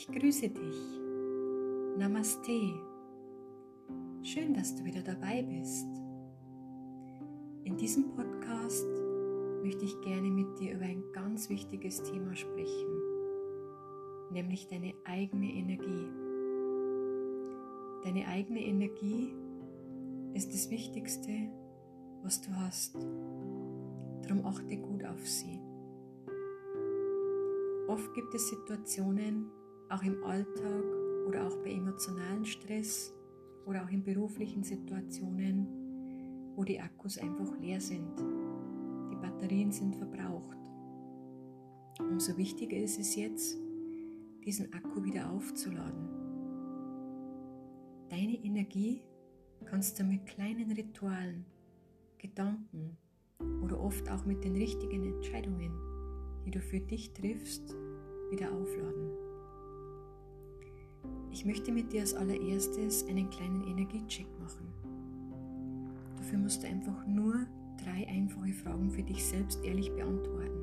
Ich grüße dich. Namaste. Schön, dass du wieder dabei bist. In diesem Podcast möchte ich gerne mit dir über ein ganz wichtiges Thema sprechen, nämlich deine eigene Energie. Deine eigene Energie ist das Wichtigste, was du hast. Darum achte gut auf sie. Oft gibt es Situationen, auch im Alltag oder auch bei emotionalen Stress oder auch in beruflichen Situationen, wo die Akkus einfach leer sind. Die Batterien sind verbraucht. Umso wichtiger ist es jetzt, diesen Akku wieder aufzuladen. Deine Energie kannst du mit kleinen Ritualen, Gedanken oder oft auch mit den richtigen Entscheidungen, die du für dich triffst, wieder aufladen. Ich möchte mit dir als allererstes einen kleinen Energiecheck machen. Dafür musst du einfach nur 3 einfache Fragen für dich selbst ehrlich beantworten.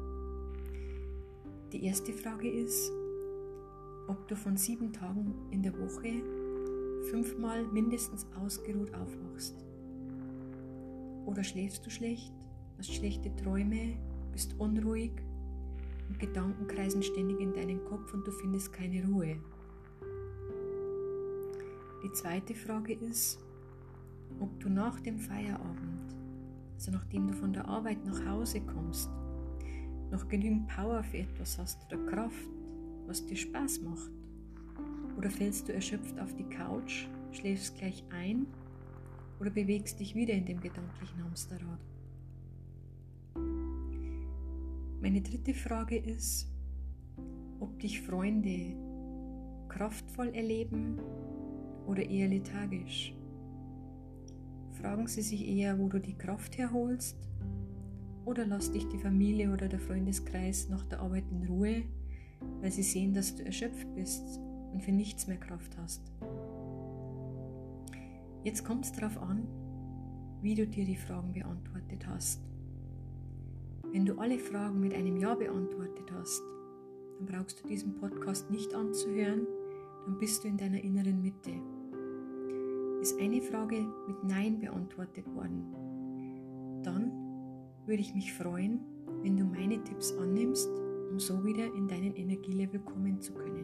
Die erste Frage ist, ob du von 7 Tagen in der Woche 5-mal mindestens ausgeruht aufwachst. Oder schläfst du schlecht, hast schlechte Träume, bist unruhig und Gedanken kreisen ständig in deinen Kopf und du findest keine Ruhe. Die zweite Frage ist, ob du nach dem Feierabend, also nachdem du von der Arbeit nach Hause kommst, noch genügend Power für etwas hast oder Kraft, was dir Spaß macht. Oder fällst du erschöpft auf die Couch, schläfst gleich ein oder bewegst dich wieder in dem gedanklichen Hamsterrad. Meine dritte Frage ist, ob dich Freunde kraftvoll erleben oder eher lethargisch. Fragen sie sich eher, wo du die Kraft herholst, oder lässt dich die Familie oder der Freundeskreis nach der Arbeit in Ruhe, weil sie sehen, dass du erschöpft bist und für nichts mehr Kraft hast. Jetzt kommt es darauf an, wie du dir die Fragen beantwortet hast. Wenn du alle Fragen mit einem Ja beantwortet hast, dann brauchst du diesen Podcast nicht anzuhören, dann bist du in deiner inneren Mitte. Ist eine Frage mit Nein beantwortet worden, dann würde ich mich freuen, wenn du meine Tipps annimmst, um so wieder in deinen Energielevel kommen zu können.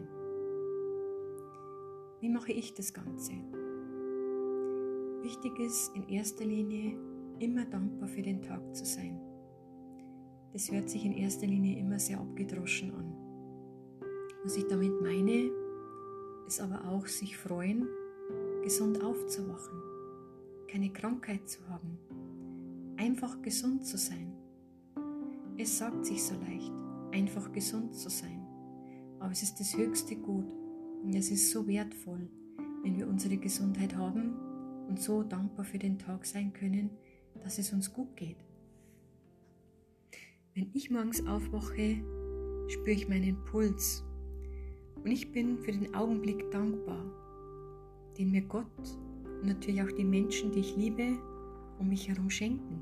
Wie mache ich das Ganze? Wichtig ist in erster Linie, immer dankbar für den Tag zu sein. Das hört sich in erster Linie immer sehr abgedroschen an. Was ich damit meine, ist aber auch sich freuen, gesund aufzuwachen, keine Krankheit zu haben, einfach gesund zu sein. Es sagt sich so leicht, einfach gesund zu sein, aber es ist das höchste Gut und es ist so wertvoll, wenn wir unsere Gesundheit haben und so dankbar für den Tag sein können, dass es uns gut geht. Wenn ich morgens aufwache, spüre ich meinen Puls und ich bin für den Augenblick dankbar, den mir Gott und natürlich auch die Menschen, die ich liebe, um mich herum schenken.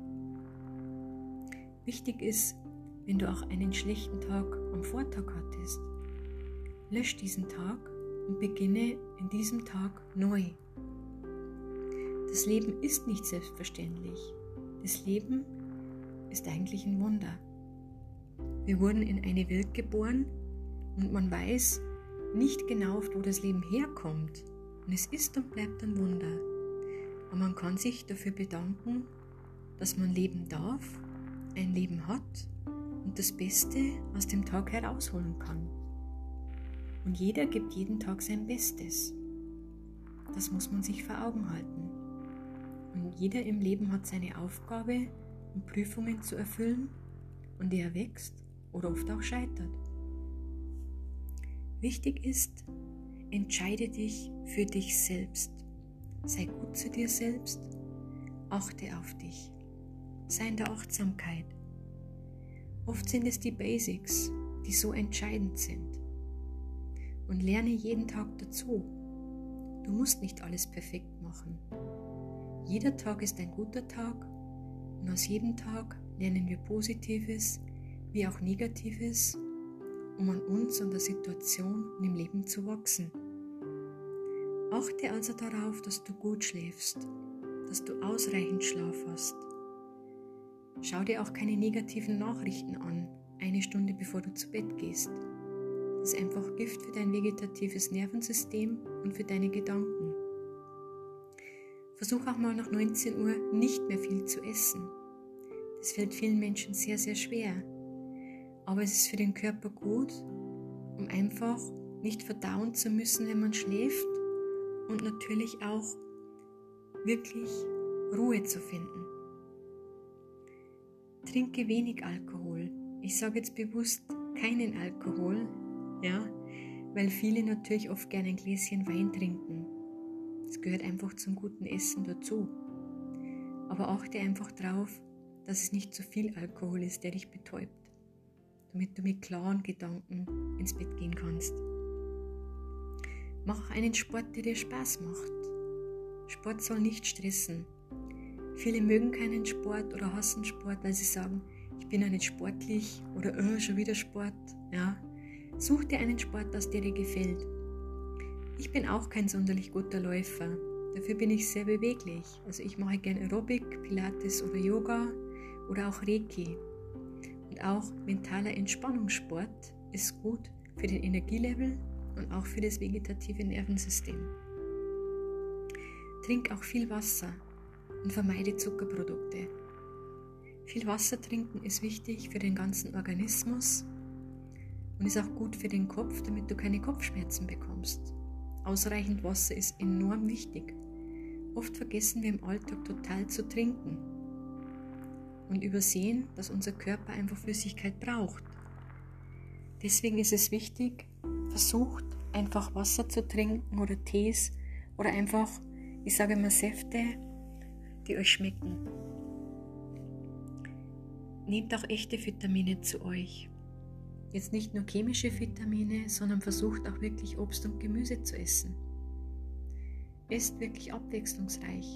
Wichtig ist, wenn du auch einen schlechten Tag am Vortag hattest, lösch diesen Tag und beginne in diesem Tag neu. Das Leben ist nicht selbstverständlich. Das Leben ist eigentlich ein Wunder. Wir wurden in eine Welt geboren und man weiß nicht genau, wo das Leben herkommt. Und es ist und bleibt ein Wunder. Aber man kann sich dafür bedanken, dass man leben darf, ein Leben hat und das Beste aus dem Tag herausholen kann. Und jeder gibt jeden Tag sein Bestes. Das muss man sich vor Augen halten. Und jeder im Leben hat seine Aufgabe und Prüfungen zu erfüllen und er wächst oder oft auch scheitert. Wichtig ist, entscheide dich für dich selbst. Sei gut zu dir selbst, achte auf dich. Sei in der Achtsamkeit. Oft sind es die Basics, die so entscheidend sind. Und lerne jeden Tag dazu. Du musst nicht alles perfekt machen. Jeder Tag ist ein guter Tag und aus jedem Tag lernen wir Positives wie auch Negatives um an uns und der Situation und im Leben zu wachsen. Achte also darauf, dass du gut schläfst, dass du ausreichend Schlaf hast. Schau dir auch keine negativen Nachrichten an, 1 Stunde bevor du zu Bett gehst. Das ist einfach Gift für dein vegetatives Nervensystem und für deine Gedanken. Versuch auch mal nach 19 Uhr nicht mehr viel zu essen. Das fällt vielen Menschen sehr, sehr schwer. Aber es ist für den Körper gut, um einfach nicht verdauen zu müssen, wenn man schläft und natürlich auch wirklich Ruhe zu finden. Trinke wenig Alkohol. Ich sage jetzt bewusst keinen Alkohol, ja, weil viele natürlich oft gerne ein Gläschen Wein trinken. Das gehört einfach zum guten Essen dazu. Aber achte einfach drauf, dass es nicht zu viel Alkohol ist, der dich betäubt, damit du mit klaren Gedanken ins Bett gehen kannst. Mach auch einen Sport, der dir Spaß macht. Sport soll nicht stressen. Viele mögen keinen Sport oder hassen Sport, weil sie sagen, ich bin ja nicht sportlich oder schon wieder Sport. Ja. Such dir einen Sport, der dir gefällt. Ich bin auch kein sonderlich guter Läufer. Dafür bin ich sehr beweglich. Also ich mache gerne Aerobic, Pilates oder Yoga oder auch Reiki. Und auch mentaler Entspannungssport ist gut für den Energielevel und auch für das vegetative Nervensystem. Trink auch viel Wasser und vermeide Zuckerprodukte. Viel Wasser trinken ist wichtig für den ganzen Organismus und ist auch gut für den Kopf, damit du keine Kopfschmerzen bekommst. Ausreichend Wasser ist enorm wichtig. Oft vergessen wir im Alltag total zu trinken und übersehen, dass unser Körper einfach Flüssigkeit braucht. Deswegen ist es wichtig, versucht einfach Wasser zu trinken oder Tees oder einfach, ich sage mal, Säfte, die euch schmecken. Nehmt auch echte Vitamine zu euch. Jetzt nicht nur chemische Vitamine, sondern versucht auch wirklich Obst und Gemüse zu essen. Esst wirklich abwechslungsreich.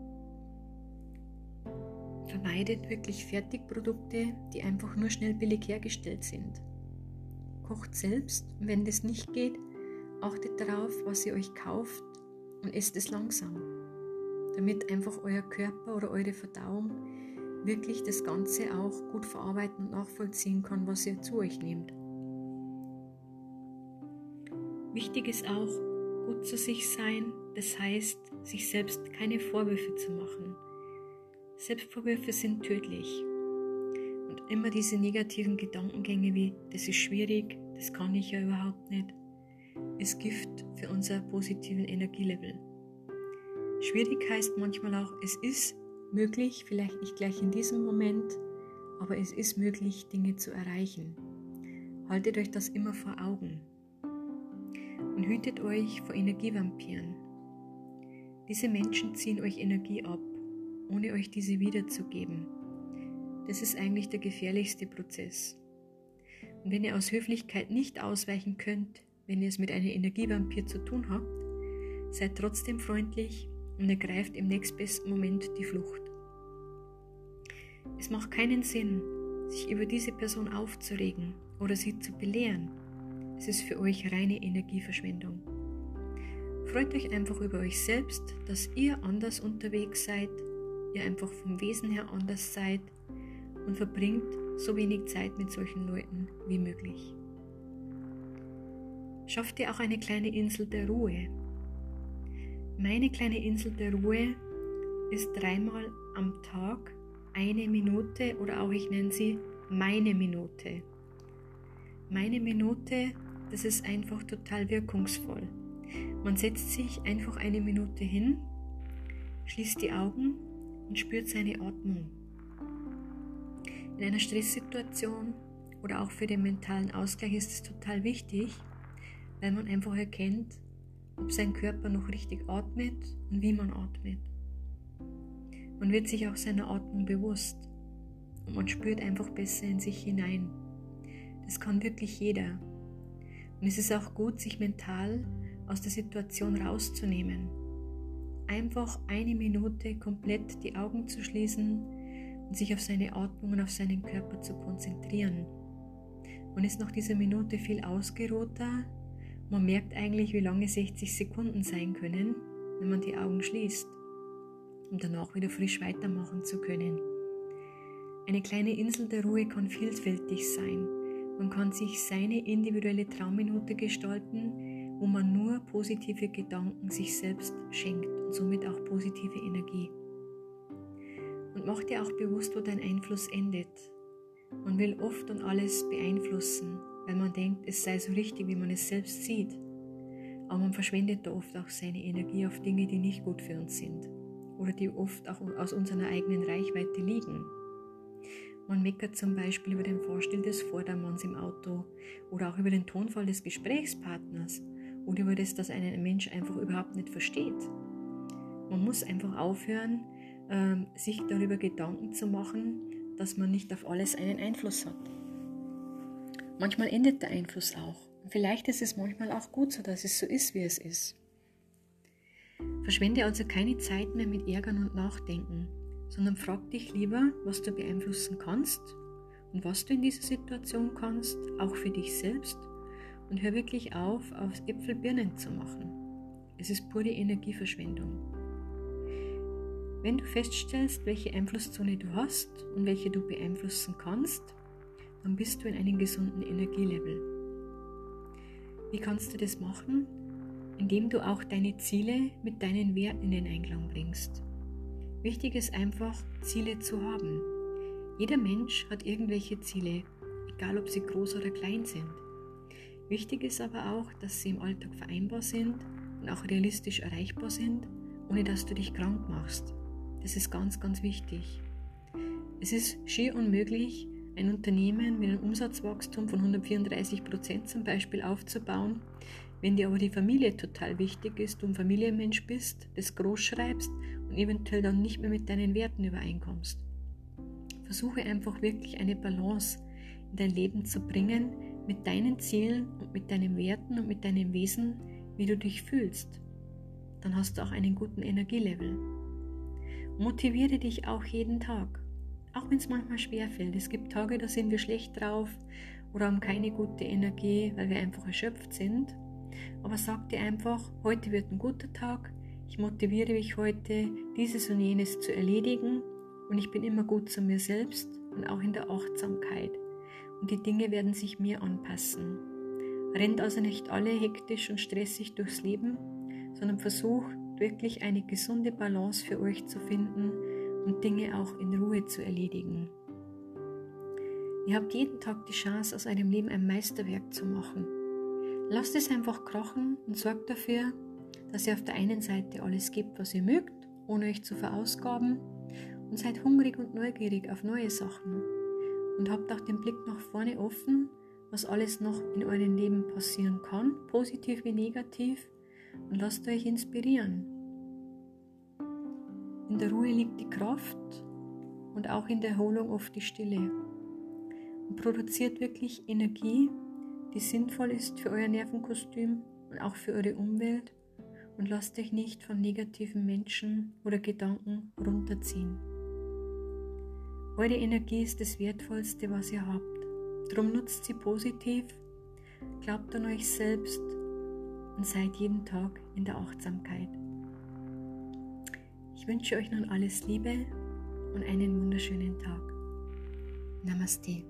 Vermeidet wirklich Fertigprodukte, die einfach nur schnell billig hergestellt sind. Kocht selbst und wenn das nicht geht, achtet darauf, was ihr euch kauft und esst es langsam, damit einfach euer Körper oder eure Verdauung wirklich das Ganze auch gut verarbeiten und nachvollziehen kann, was ihr zu euch nehmt. Wichtig ist auch, gut zu sich sein, das heißt, sich selbst keine Vorwürfe zu machen. Selbstvorwürfe sind tödlich. Und immer diese negativen Gedankengänge wie, das ist schwierig, das kann ich ja überhaupt nicht, ist Gift für unser positiven Energielevel. Schwierig heißt manchmal auch, es ist möglich, vielleicht nicht gleich in diesem Moment, aber es ist möglich, Dinge zu erreichen. Haltet euch das immer vor Augen und hütet euch vor Energievampiren. Diese Menschen ziehen euch Energie ab, ohne euch diese wiederzugeben. Das ist eigentlich der gefährlichste Prozess. Und wenn ihr aus Höflichkeit nicht ausweichen könnt, wenn ihr es mit einem Energievampir zu tun habt, seid trotzdem freundlich und ergreift im nächstbesten Moment die Flucht. Es macht keinen Sinn, sich über diese Person aufzuregen oder sie zu belehren. Es ist für euch reine Energieverschwendung. Freut euch einfach über euch selbst, dass ihr anders unterwegs seid, ihr einfach vom Wesen her anders seid und verbringt so wenig Zeit mit solchen Leuten wie möglich. Schafft ihr auch eine kleine Insel der Ruhe. Meine kleine Insel der Ruhe ist 3-mal am Tag 1 Minute oder auch ich nenne sie meine Minute. Meine Minute, das ist einfach total wirkungsvoll. Man setzt sich einfach 1 Minute hin, schließt die Augen und spürt seine Atmung. In einer Stresssituation oder auch für den mentalen Ausgleich ist es total wichtig, weil man einfach erkennt, ob sein Körper noch richtig atmet und wie man atmet. Man wird sich auch seiner Atmung bewusst und man spürt einfach besser in sich hinein. Das kann wirklich jeder. Und es ist auch gut, sich mental aus der Situation rauszunehmen. Einfach 1 Minute komplett die Augen zu schließen und sich auf seine Atmung und auf seinen Körper zu konzentrieren. Man ist nach dieser Minute viel ausgeruhter. Man merkt eigentlich, wie lange 60 Sekunden sein können, wenn man die Augen schließt, um danach wieder frisch weitermachen zu können. Eine kleine Insel der Ruhe kann vielfältig sein. Man kann sich seine individuelle Traumminute gestalten, wo man nur positive Gedanken sich selbst schenkt und somit auch positive Energie. Und mach dir auch bewusst, wo dein Einfluss endet. Man will oft und alles beeinflussen, weil man denkt, es sei so richtig, wie man es selbst sieht. Aber man verschwendet da oft auch seine Energie auf Dinge, die nicht gut für uns sind oder die oft auch aus unserer eigenen Reichweite liegen. Man meckert zum Beispiel über den Fahrstil des Vordermanns im Auto oder auch über den Tonfall des Gesprächspartners oder über das, dass ein Mensch einfach überhaupt nicht versteht. Man muss einfach aufhören, sich darüber Gedanken zu machen, dass man nicht auf alles einen Einfluss hat. Manchmal endet der Einfluss auch. Und vielleicht ist es manchmal auch gut so, dass es so ist, wie es ist. Verschwende also keine Zeit mehr mit Ärgern und Nachdenken, sondern frag dich lieber, was du beeinflussen kannst und was du in dieser Situation kannst, auch für dich selbst, und hör wirklich auf Äpfel Birnen zu machen. Es ist pure Energieverschwendung. Wenn du feststellst, welche Einflusszone du hast und welche du beeinflussen kannst, dann bist du in einem gesunden Energielevel. Wie kannst du das machen? Indem du auch deine Ziele mit deinen Werten in den Einklang bringst. Wichtig ist einfach, Ziele zu haben. Jeder Mensch hat irgendwelche Ziele, egal ob sie groß oder klein sind. Wichtig ist aber auch, dass sie im Alltag vereinbar sind und auch realistisch erreichbar sind, ohne dass du dich krank machst. Das ist ganz, ganz wichtig. Es ist schier unmöglich, ein Unternehmen mit einem Umsatzwachstum von 134% zum Beispiel aufzubauen, wenn dir aber die Familie total wichtig ist, du ein Familienmensch bist, das groß schreibst und eventuell dann nicht mehr mit deinen Werten übereinkommst. Versuche einfach wirklich eine Balance in dein Leben zu bringen mit deinen Zielen und mit deinen Werten und mit deinem Wesen, wie du dich fühlst. Dann hast du auch einen guten Energielevel. Motiviere dich auch jeden Tag, auch wenn es manchmal schwerfällt. Es gibt Tage, da sind wir schlecht drauf oder haben keine gute Energie, weil wir einfach erschöpft sind. Aber sag dir einfach, heute wird ein guter Tag, ich motiviere mich heute, dieses und jenes zu erledigen und ich bin immer gut zu mir selbst und auch in der Achtsamkeit. Und die Dinge werden sich mir anpassen. Rennt also nicht alle hektisch und stressig durchs Leben, sondern versucht wirklich eine gesunde Balance für euch zu finden und Dinge auch in Ruhe zu erledigen. Ihr habt jeden Tag die Chance, aus eurem Leben ein Meisterwerk zu machen. Lasst es einfach krachen und sorgt dafür, dass ihr auf der einen Seite alles gebt, was ihr mögt, ohne euch zu verausgaben, und seid hungrig und neugierig auf neue Sachen und habt auch den Blick nach vorne offen, was alles noch in eurem Leben passieren kann, positiv wie negativ, und lasst euch inspirieren. In der Ruhe liegt die Kraft und auch in der Erholung oft die Stille. Und produziert wirklich Energie, die sinnvoll ist für euer Nervenkostüm und auch für eure Umwelt, und lasst euch nicht von negativen Menschen oder Gedanken runterziehen. Eure Energie ist das Wertvollste, was ihr habt. Darum nutzt sie positiv, glaubt an euch selbst und seid jeden Tag in der Achtsamkeit. Ich wünsche euch nun alles Liebe und einen wunderschönen Tag. Namaste.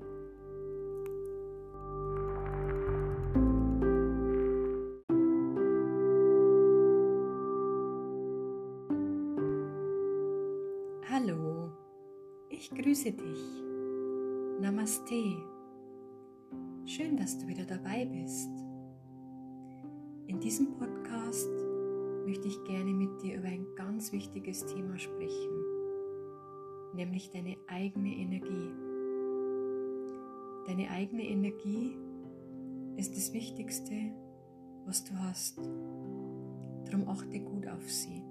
Hallo, ich grüße dich. Namaste. Schön, dass du wieder dabei bist. In diesem Podcast möchte ich gerne mit dir über ein ganz wichtiges Thema sprechen, nämlich deine eigene Energie. Deine eigene Energie ist das Wichtigste, was du hast. Darum achte gut auf sie.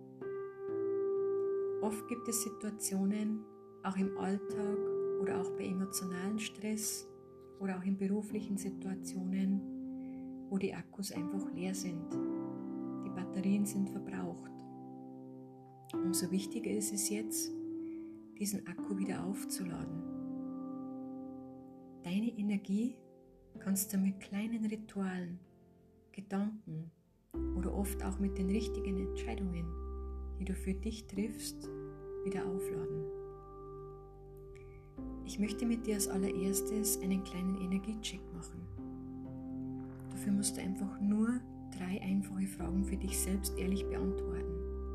Oft gibt es Situationen, auch im Alltag oder auch bei emotionalen Stress oder auch in beruflichen Situationen, wo die Akkus einfach leer sind. Die Batterien sind verbraucht. Umso wichtiger ist es jetzt, diesen Akku wieder aufzuladen. Deine Energie kannst du mit kleinen Ritualen, Gedanken oder oft auch mit den richtigen Entscheidungen, die du für dich triffst, wieder aufladen. Ich möchte mit dir als allererstes einen kleinen Energiecheck machen. Dafür musst du einfach nur 3 einfache Fragen für dich selbst ehrlich beantworten.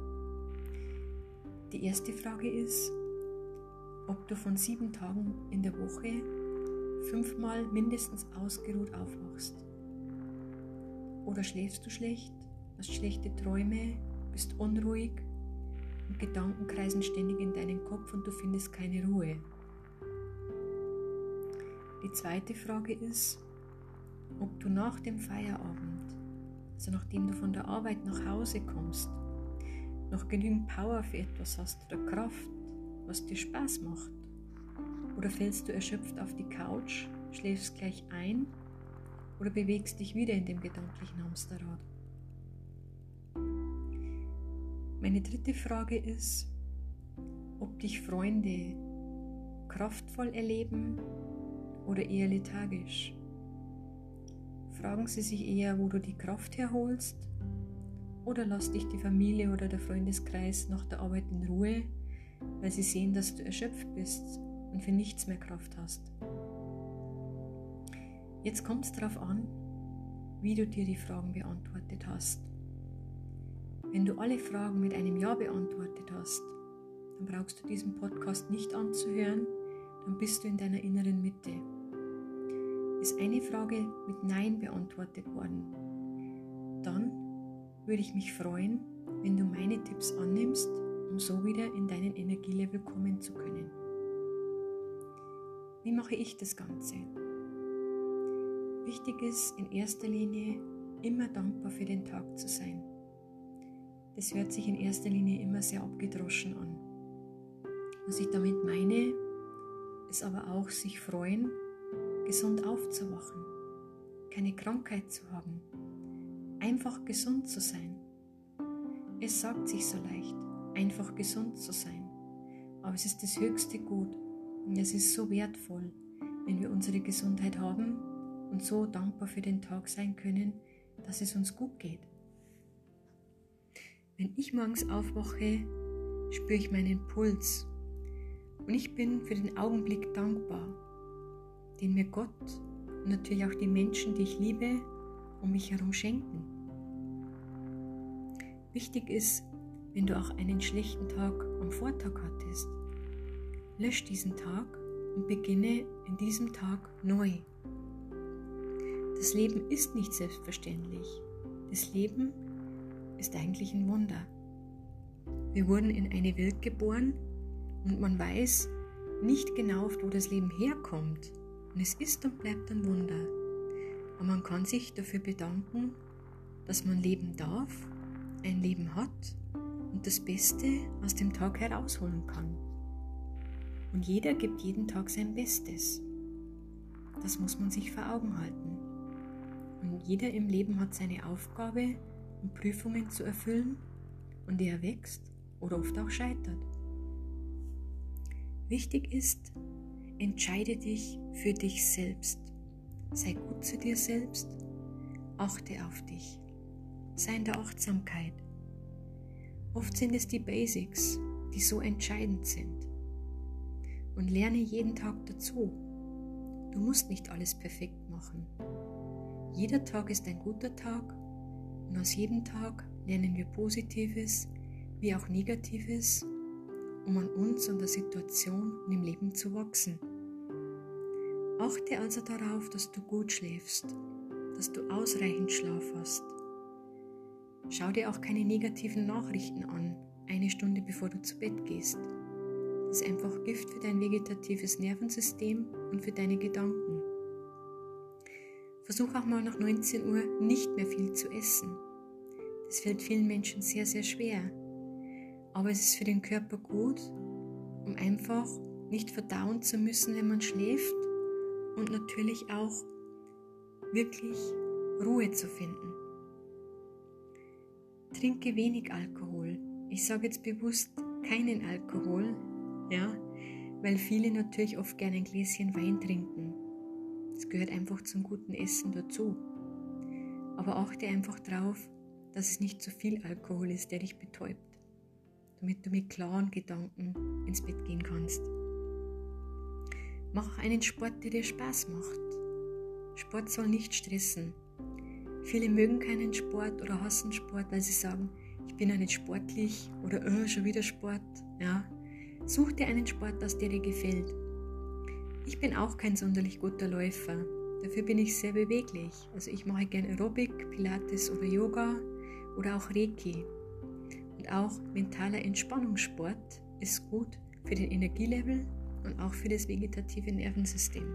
Die erste Frage ist, ob du von 7 Tagen in der Woche 5-mal mindestens ausgeruht aufwachst. Oder schläfst du schlecht, hast schlechte Träume, bist unruhig und Gedanken kreisen ständig in deinen Kopf und du findest keine Ruhe. Die zweite Frage ist, ob du nach dem Feierabend, also nachdem du von der Arbeit nach Hause kommst, noch genügend Power für etwas hast oder Kraft, was dir Spaß macht. Oder fällst du erschöpft auf die Couch, schläfst gleich ein oder bewegst dich wieder in dem gedanklichen Hamsterrad. Meine dritte Frage ist, ob dich Freunde kraftvoll erleben oder eher lethargisch. Fragen sie sich eher, wo du die Kraft herholst, oder lässt dich die Familie oder der Freundeskreis nach der Arbeit in Ruhe, weil sie sehen, dass du erschöpft bist und für nichts mehr Kraft hast. Jetzt kommt es darauf an, wie du dir die Fragen beantwortet hast. Wenn du alle Fragen mit einem Ja beantwortet hast, dann brauchst du diesen Podcast nicht anzuhören, dann bist du in deiner inneren Mitte. Ist eine Frage mit Nein beantwortet worden, dann würde ich mich freuen, wenn du meine Tipps annimmst, um so wieder in deinen Energielevel kommen zu können. Wie mache ich das Ganze? Wichtig ist in erster Linie, immer dankbar für den Tag zu sein. Das hört sich in erster Linie immer sehr abgedroschen an. Was ich damit meine, ist aber auch sich freuen, gesund aufzuwachen, keine Krankheit zu haben, einfach gesund zu sein. Es sagt sich so leicht, einfach gesund zu sein, aber es ist das höchste Gut und es ist so wertvoll, wenn wir unsere Gesundheit haben und so dankbar für den Tag sein können, dass es uns gut geht. Wenn ich morgens aufwache, spüre ich meinen Puls und ich bin für den Augenblick dankbar, den mir Gott und natürlich auch die Menschen, die ich liebe, um mich herum schenken. Wichtig ist, wenn du auch einen schlechten Tag am Vortag hattest, lösch diesen Tag und beginne in diesem Tag neu. Das Leben ist nicht selbstverständlich. Das Leben ist eigentlich ein Wunder. Wir wurden in eine Welt geboren und man weiß nicht genau, wo das Leben herkommt. Und es ist und bleibt ein Wunder. Aber man kann sich dafür bedanken, dass man leben darf, ein Leben hat und das Beste aus dem Tag herausholen kann. Und jeder gibt jeden Tag sein Bestes. Das muss man sich vor Augen halten. Und jeder im Leben hat seine Aufgabe und Prüfungen zu erfüllen, und er wächst oder oft auch scheitert. Wichtig ist, entscheide dich für dich selbst. Sei gut zu dir selbst, achte auf dich. Sei in der Achtsamkeit. Oft sind es die Basics, die so entscheidend sind. Und lerne jeden Tag dazu. Du musst nicht alles perfekt machen. Jeder Tag ist ein guter Tag und aus jedem Tag lernen wir Positives wie auch Negatives, um an uns und der Situation und im Leben zu wachsen. Achte also darauf, dass du gut schläfst, dass du ausreichend Schlaf hast. Schau dir auch keine negativen Nachrichten an, 1 Stunde bevor du zu Bett gehst. Das ist einfach Gift für dein vegetatives Nervensystem und für deine Gedanken. Versuch auch mal nach 19 Uhr nicht mehr viel zu essen. Das fällt vielen Menschen sehr, sehr schwer. Aber es ist für den Körper gut, um einfach nicht verdauen zu müssen, wenn man schläft und natürlich auch wirklich Ruhe zu finden. Trinke wenig Alkohol. Ich sage jetzt bewusst keinen Alkohol, ja, weil viele natürlich oft gerne ein Gläschen Wein trinken. Das gehört einfach zum guten Essen dazu. Aber achte einfach drauf, dass es nicht zu viel Alkohol ist, der dich betäubt, damit du mit klaren Gedanken ins Bett gehen kannst. Mach einen Sport, der dir Spaß macht. Sport soll nicht stressen. Viele mögen keinen Sport oder hassen Sport, weil sie sagen, ich bin ja nicht sportlich oder schon wieder Sport. Ja, such dir einen Sport aus, der dir gefällt. Ich bin auch kein sonderlich guter Läufer. Dafür bin ich sehr beweglich. Also ich mache gerne Aerobic, Pilates oder Yoga oder auch Reiki. Und auch mentaler Entspannungssport ist gut für den Energielevel und auch für das vegetative Nervensystem.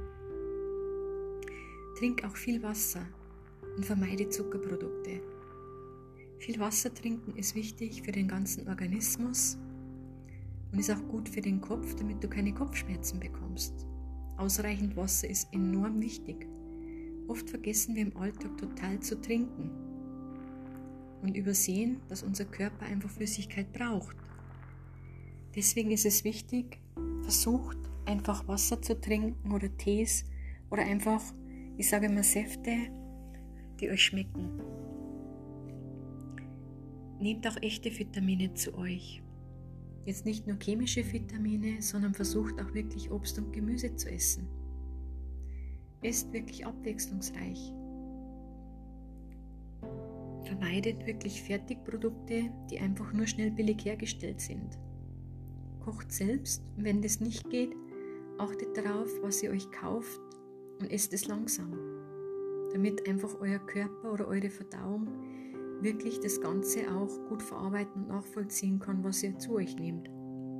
Trink auch viel Wasser und vermeide Zuckerprodukte. Viel Wasser trinken ist wichtig für den ganzen Organismus und ist auch gut für den Kopf, damit du keine Kopfschmerzen bekommst. Ausreichend Wasser ist enorm wichtig. Oft vergessen wir im Alltag total zu trinken und übersehen, dass unser Körper einfach Flüssigkeit braucht. Deswegen ist es wichtig, versucht einfach Wasser zu trinken oder Tees oder einfach, ich sage mal Säfte, die euch schmecken. Nehmt auch echte Vitamine zu euch. Jetzt nicht nur chemische Vitamine, sondern versucht auch wirklich Obst und Gemüse zu essen. Esst wirklich abwechslungsreich. Vermeidet wirklich Fertigprodukte, die einfach nur schnell billig hergestellt sind. Kocht selbst und wenn das nicht geht, achtet darauf, was ihr euch kauft und esst es langsam, damit einfach euer Körper oder eure Verdauung wirklich das Ganze auch gut verarbeiten und nachvollziehen kann, was ihr zu euch nehmt.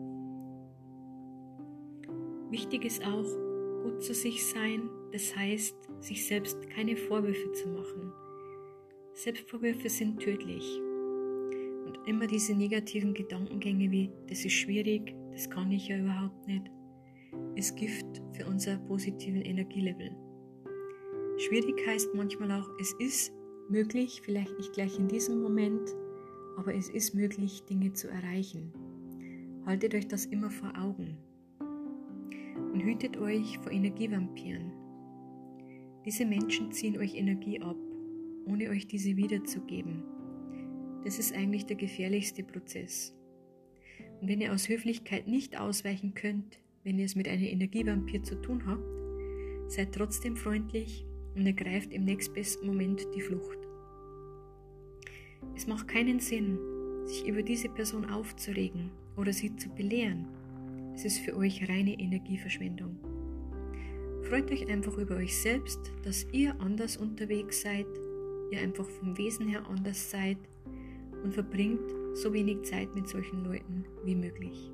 Wichtig ist auch, gut zu sich sein, das heißt, sich selbst keine Vorwürfe zu machen. Selbstvorwürfe sind tödlich. Und immer diese negativen Gedankengänge wie, das ist schwierig, das kann ich ja überhaupt nicht, ist Gift für unser positiven Energielevel. Schwierig heißt manchmal auch, es ist möglich, vielleicht nicht gleich in diesem Moment, aber es ist möglich, Dinge zu erreichen. Haltet euch das immer vor Augen und hütet euch vor Energievampiren. Diese Menschen ziehen euch Energie ab, ohne euch diese wiederzugeben. Das ist eigentlich der gefährlichste Prozess. Und wenn ihr aus Höflichkeit nicht ausweichen könnt, wenn ihr es mit einem Energievampir zu tun habt, seid trotzdem freundlich und ergreift im nächstbesten Moment die Flucht. Es macht keinen Sinn, sich über diese Person aufzuregen oder sie zu belehren. Es ist für euch reine Energieverschwendung. Freut euch einfach über euch selbst, dass ihr anders unterwegs seid, ihr einfach vom Wesen her anders seid und verbringt so wenig Zeit mit solchen Leuten wie möglich.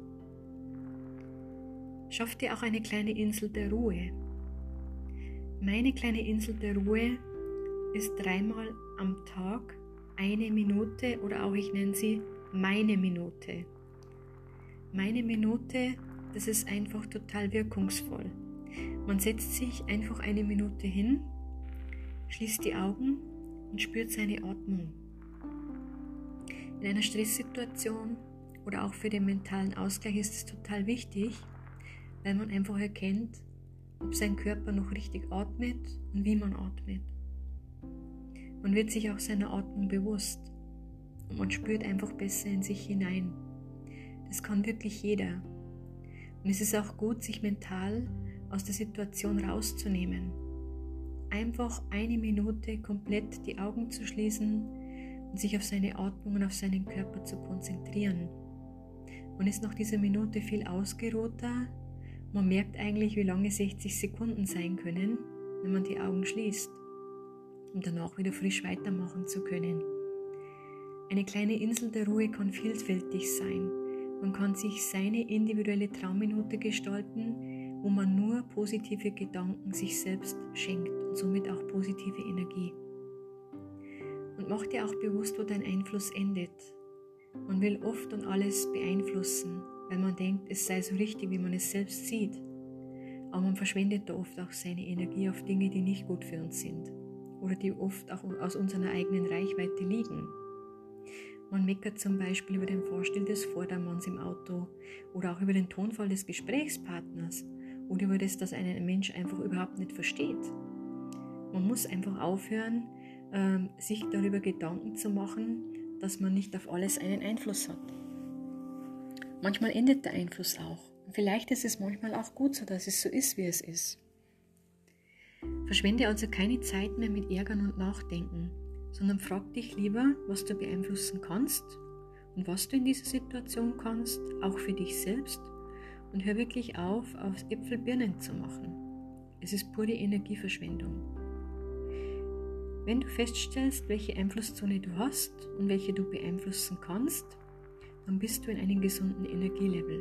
Schafft ihr auch eine kleine Insel der Ruhe. Meine kleine Insel der Ruhe ist 3-mal am Tag 1 Minute oder auch ich nenne sie meine Minute. Meine Minute, das ist einfach total wirkungsvoll. Man setzt sich einfach 1 Minute hin, schließt die Augen und spürt seine Atmung. In einer Stresssituation oder auch für den mentalen Ausgleich ist es total wichtig, weil man einfach erkennt, ob sein Körper noch richtig atmet und wie man atmet. Man wird sich auch seiner Atmung bewusst und man spürt einfach besser in sich hinein. Das kann wirklich jeder. Und es ist auch gut, sich mental aus der Situation rauszunehmen. Einfach 1 Minute komplett die Augen zu schließen und sich auf seine Atmung und auf seinen Körper zu konzentrieren. Man ist nach dieser Minute viel ausgeruhter. Man merkt eigentlich, wie lange 60 Sekunden sein können, wenn man die Augen schließt, um danach wieder frisch weitermachen zu können. Eine kleine Insel der Ruhe kann vielfältig sein. Man kann sich seine individuelle Traumminute gestalten, wo man nur positive Gedanken sich selbst schenkt und somit auch positive Energie. Und mach dir auch bewusst, wo dein Einfluss endet. Man will oft und alles beeinflussen, weil man denkt, es sei so richtig, wie man es selbst sieht. Aber man verschwendet da oft auch seine Energie auf Dinge, die nicht gut für uns sind oder die oft auch aus unserer eigenen Reichweite liegen. Man meckert zum Beispiel über den Fahrstil des Vordermanns im Auto oder auch über den Tonfall des Gesprächspartners oder über das, dass einen Mensch einfach überhaupt nicht versteht. Man muss einfach aufhören, sich darüber Gedanken zu machen, dass man nicht auf alles einen Einfluss hat. Manchmal endet der Einfluss auch. Und vielleicht ist es manchmal auch gut so, dass es so ist, wie es ist. Verschwende also keine Zeit mehr mit Ärgern und Nachdenken, sondern frag dich lieber, was du beeinflussen kannst und was du in dieser Situation kannst, auch für dich selbst, und hör wirklich auf Äpfel Birnen zu machen. Es ist pure Energieverschwendung. Wenn du feststellst, welche Einflusszone du hast und welche du beeinflussen kannst, dann bist du in einem gesunden Energielevel.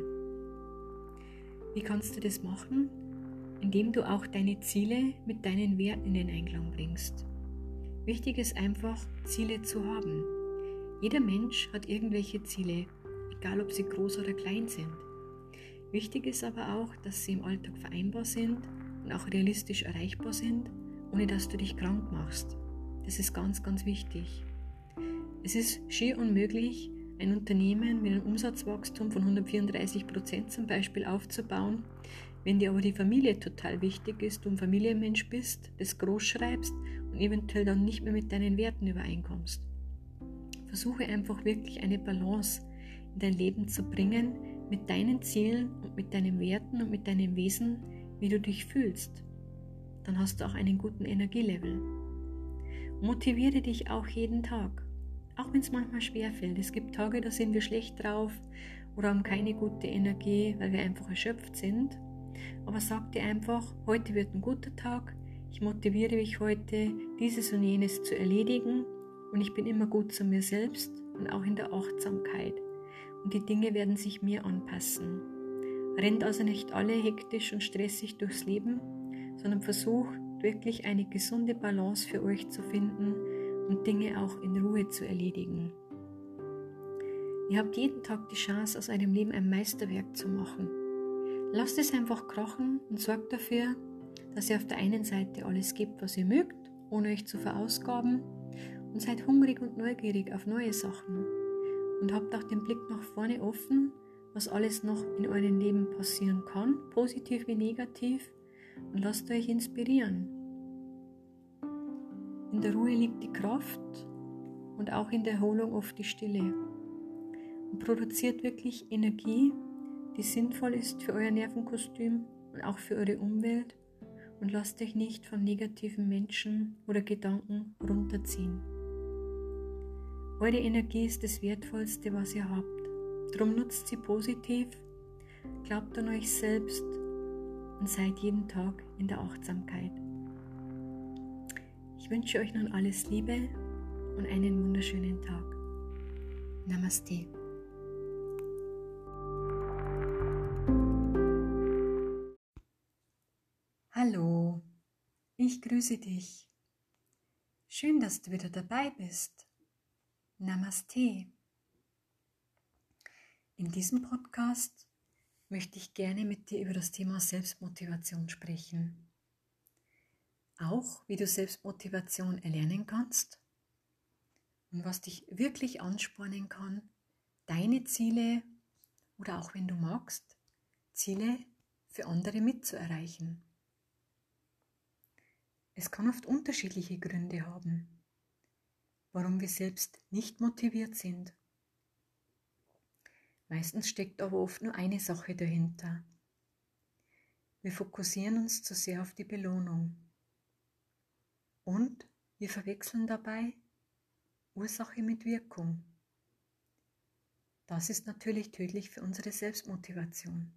Wie kannst du das machen? Indem du auch deine Ziele mit deinen Werten in den Einklang bringst. Wichtig ist einfach, Ziele zu haben. Jeder Mensch hat irgendwelche Ziele, egal ob sie groß oder klein sind. Wichtig ist aber auch, dass sie im Alltag vereinbar sind und auch realistisch erreichbar sind, ohne dass du dich krank machst. Das ist ganz, ganz wichtig. Es ist schier unmöglich, ein Unternehmen mit einem Umsatzwachstum von 134% zum Beispiel aufzubauen, wenn dir aber die Familie total wichtig ist, du ein Familienmensch bist, das groß schreibst und eventuell dann nicht mehr mit deinen Werten übereinkommst. Versuche einfach wirklich eine Balance in dein Leben zu bringen mit deinen Zielen und mit deinen Werten und mit deinem Wesen, wie du dich fühlst. Dann hast du auch einen guten Energielevel. Motiviere dich auch jeden Tag, auch wenn es manchmal schwerfällt. Es gibt Tage, da sind wir schlecht drauf oder haben keine gute Energie, weil wir einfach erschöpft sind. Aber sag dir einfach, heute wird ein guter Tag, ich motiviere mich heute, dieses und jenes zu erledigen und ich bin immer gut zu mir selbst und auch in der Achtsamkeit. Und die Dinge werden sich mir anpassen. Rennt also nicht alle hektisch und stressig durchs Leben, sondern versucht wirklich eine gesunde Balance für euch zu finden und Dinge auch in Ruhe zu erledigen. Ihr habt jeden Tag die Chance, aus eurem Leben ein Meisterwerk zu machen. Lasst es einfach krachen und sorgt dafür, dass ihr auf der einen Seite alles gebt, was ihr mögt, ohne euch zu verausgaben, und seid hungrig und neugierig auf neue Sachen und habt auch den Blick nach vorne offen, was alles noch in eurem Leben passieren kann, positiv wie negativ, und lasst euch inspirieren. In der Ruhe liegt die Kraft und auch in der Erholung oft die Stille. Und produziert wirklich Energie, die sinnvoll ist für euer Nervenkostüm und auch für eure Umwelt, und lasst euch nicht von negativen Menschen oder Gedanken runterziehen. Eure Energie ist das Wertvollste, was ihr habt. Darum nutzt sie positiv, glaubt an euch selbst und seid jeden Tag in der Achtsamkeit. Ich wünsche euch nun alles Liebe und einen wunderschönen Tag. Namaste. Hallo, ich grüße dich. Schön, dass du wieder dabei bist. Namaste. In diesem Podcast möchte ich gerne mit dir über das Thema Selbstmotivation sprechen. Auch wie du Selbstmotivation erlernen kannst und was dich wirklich anspornen kann, deine Ziele oder auch wenn du magst, Ziele für andere mitzuerreichen. Es kann oft unterschiedliche Gründe haben, warum wir selbst nicht motiviert sind. Meistens steckt aber oft nur eine Sache dahinter. Wir fokussieren uns zu sehr auf die Belohnung. Und wir verwechseln dabei Ursache mit Wirkung. Das ist natürlich tödlich für unsere Selbstmotivation.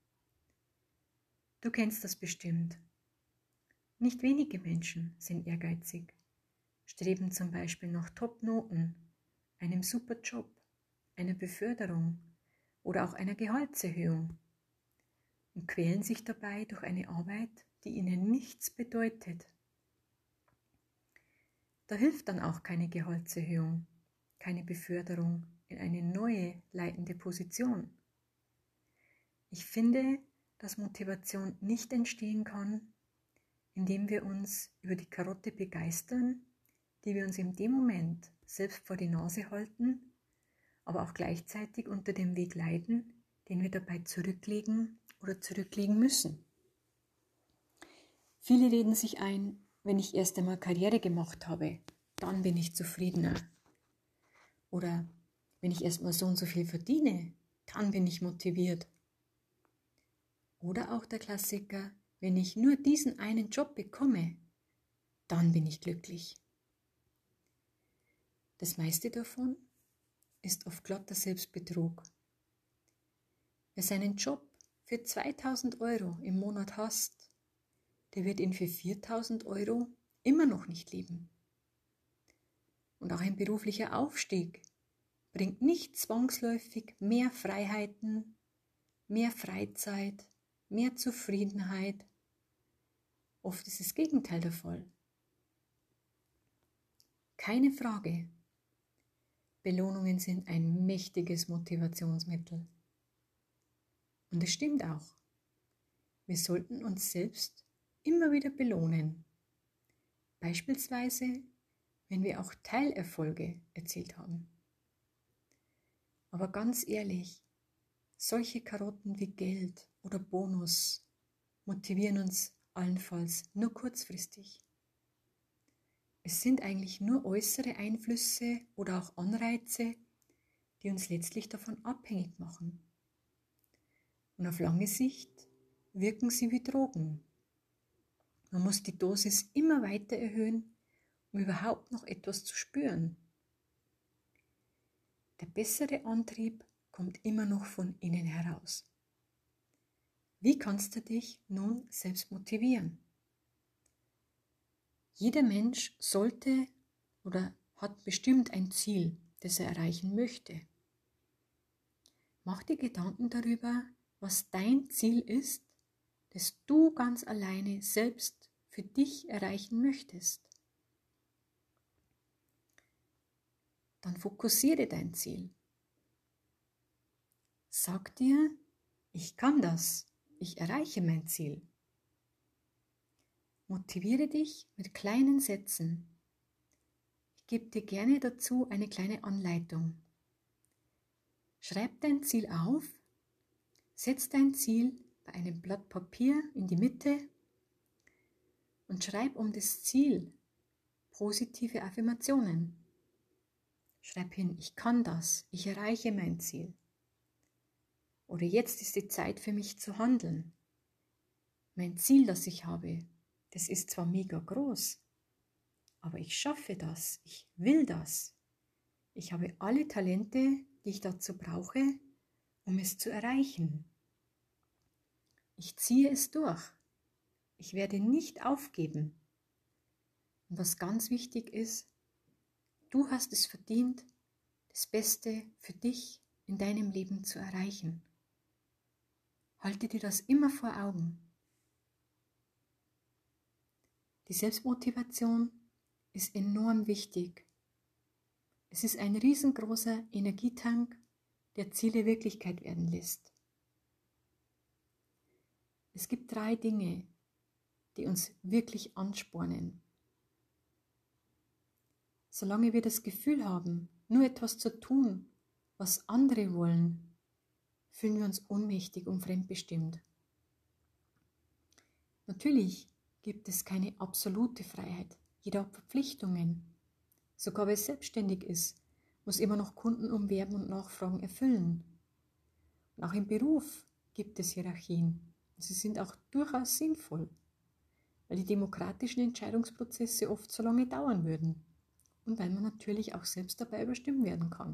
Du kennst das bestimmt. Nicht wenige Menschen sind ehrgeizig, streben zum Beispiel nach Top-Noten, einem super Job, einer Beförderung oder auch einer Gehaltserhöhung und quälen sich dabei durch eine Arbeit, die ihnen nichts bedeutet. Da hilft dann auch keine Gehaltserhöhung, keine Beförderung in eine neue leitende Position. Ich finde, dass Motivation nicht entstehen kann, indem wir uns über die Karotte begeistern, die wir uns in dem Moment selbst vor die Nase halten, aber auch gleichzeitig unter dem Weg leiden, den wir dabei zurücklegen oder zurücklegen müssen. Viele reden sich ein, wenn ich erst einmal Karriere gemacht habe, dann bin ich zufriedener. Oder wenn ich erst mal so und so viel verdiene, dann bin ich motiviert. Oder auch der Klassiker, wenn ich nur diesen einen Job bekomme, dann bin ich glücklich. Das meiste davon ist oft glatter Selbstbetrug. Wer seinen Job für 2000 Euro im Monat hasst, der wird ihn für 4000 Euro immer noch nicht lieben. Und auch ein beruflicher Aufstieg bringt nicht zwangsläufig mehr Freiheiten, mehr Freizeit, mehr Zufriedenheit. Oft ist das Gegenteil der Fall. Keine Frage. Belohnungen sind ein mächtiges Motivationsmittel. Und es stimmt auch. Wir sollten uns selbst immer wieder belohnen. Beispielsweise, wenn wir auch Teilerfolge erzielt haben. Aber ganz ehrlich, solche Karotten wie Geld oder Bonus motivieren uns allenfalls nur kurzfristig. Es sind eigentlich nur äußere Einflüsse oder auch Anreize, die uns letztlich davon abhängig machen. Und auf lange Sicht wirken sie wie Drogen. Man muss die Dosis immer weiter erhöhen, um überhaupt noch etwas zu spüren. Der bessere Antrieb kommt immer noch von innen heraus. Wie kannst du dich nun selbst motivieren? Jeder Mensch sollte oder hat bestimmt ein Ziel, das er erreichen möchte. Mach dir Gedanken darüber, was dein Ziel ist, das du ganz alleine selbst für dich erreichen möchtest. Dann fokussiere dein Ziel. Sag dir, ich kann das, ich erreiche mein Ziel. Motiviere dich mit kleinen Sätzen. Ich gebe dir gerne dazu eine kleine Anleitung. Schreib dein Ziel auf, setz dein Ziel bei einem Blatt Papier in die Mitte und schreib um das Ziel positive Affirmationen. Schreib hin, ich kann das, ich erreiche mein Ziel. Oder jetzt ist die Zeit für mich zu handeln. Mein Ziel, das ich habe, das ist zwar mega groß, aber ich schaffe das, ich will das. Ich habe alle Talente, die ich dazu brauche, um es zu erreichen. Ich ziehe es durch. Ich werde nicht aufgeben. Und was ganz wichtig ist, du hast es verdient, das Beste für dich in deinem Leben zu erreichen. Halte dir das immer vor Augen. Die Selbstmotivation ist enorm wichtig. Es ist ein riesengroßer Energietank, der Ziele Wirklichkeit werden lässt. Es gibt 3 Dinge, die uns wirklich anspornen. Solange wir das Gefühl haben, nur etwas zu tun, was andere wollen, fühlen wir uns ohnmächtig und fremdbestimmt. Natürlich gibt es keine absolute Freiheit. Jeder hat Verpflichtungen. Sogar wer selbstständig ist, muss immer noch Kunden umwerben und Nachfragen erfüllen. Und auch im Beruf gibt es Hierarchien. Sie sind auch durchaus sinnvoll, weil die demokratischen Entscheidungsprozesse oft so lange dauern würden und weil man natürlich auch selbst dabei überstimmt werden kann.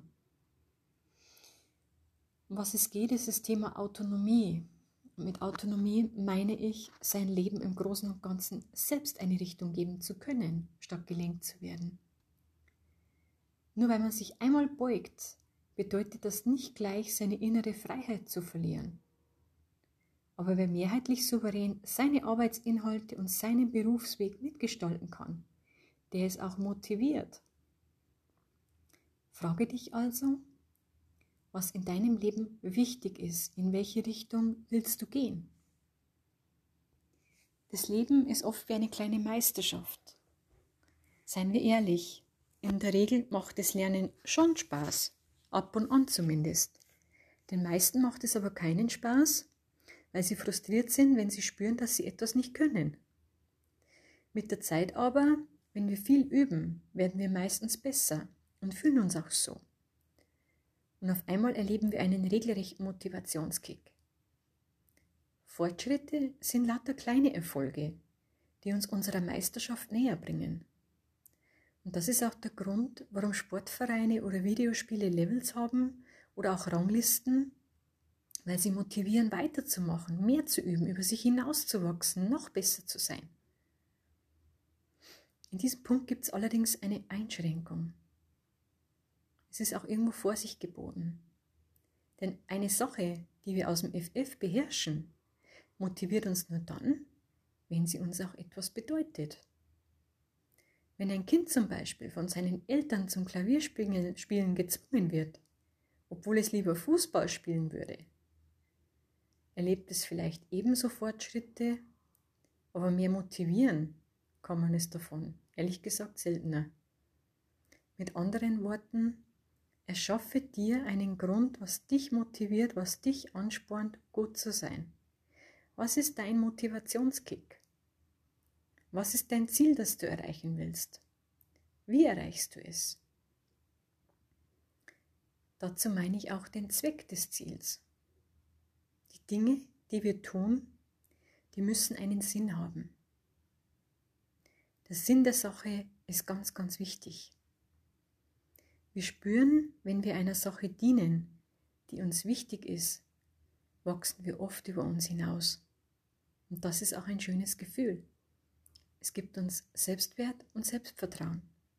Um was es geht, ist das Thema Autonomie. Und mit Autonomie meine ich, sein Leben im Großen und Ganzen selbst eine Richtung geben zu können, statt gelenkt zu werden. Nur weil man sich einmal beugt, bedeutet das nicht gleich, seine innere Freiheit zu verlieren. Aber wer mehrheitlich souverän seine Arbeitsinhalte und seinen Berufsweg mitgestalten kann, der ist auch motiviert. Frage dich also, was in deinem Leben wichtig ist, in welche Richtung willst du gehen? Das Leben ist oft wie eine kleine Meisterschaft. Seien wir ehrlich, in der Regel macht das Lernen schon Spaß, ab und an zumindest. Den meisten macht es aber keinen Spaß, weil sie frustriert sind, wenn sie spüren, dass sie etwas nicht können. Mit der Zeit aber, wenn wir viel üben, werden wir meistens besser und fühlen uns auch so. Und auf einmal erleben wir einen regelrechten Motivationskick. Fortschritte sind lauter kleine Erfolge, die uns unserer Meisterschaft näher bringen. Und das ist auch der Grund, warum Sportvereine oder Videospiele Levels haben oder auch Ranglisten, weil sie motivieren, weiterzumachen, mehr zu üben, über sich hinauszuwachsen, noch besser zu sein. In diesem Punkt gibt es allerdings eine Einschränkung. Es ist auch irgendwo Vorsicht geboten. Denn eine Sache, die wir aus dem FF beherrschen, motiviert uns nur dann, wenn sie uns auch etwas bedeutet. Wenn ein Kind zum Beispiel von seinen Eltern zum Klavierspielen gezwungen wird, obwohl es lieber Fußball spielen würde, erlebt es vielleicht ebenso Fortschritte, aber mehr motivieren kann man es davon, ehrlich gesagt seltener. Mit anderen Worten, erschaffe dir einen Grund, was dich motiviert, was dich anspornt, gut zu sein. Was ist dein Motivationskick? Was ist dein Ziel, das du erreichen willst? Wie erreichst du es? Dazu meine ich auch den Zweck des Ziels. Die Dinge, die wir tun, die müssen einen Sinn haben. Der Sinn der Sache ist ganz, ganz wichtig. Wir spüren, wenn wir einer Sache dienen, die uns wichtig ist, wachsen wir oft über uns hinaus. Und das ist auch ein schönes Gefühl. Es gibt uns Selbstwert und Selbstvertrauen.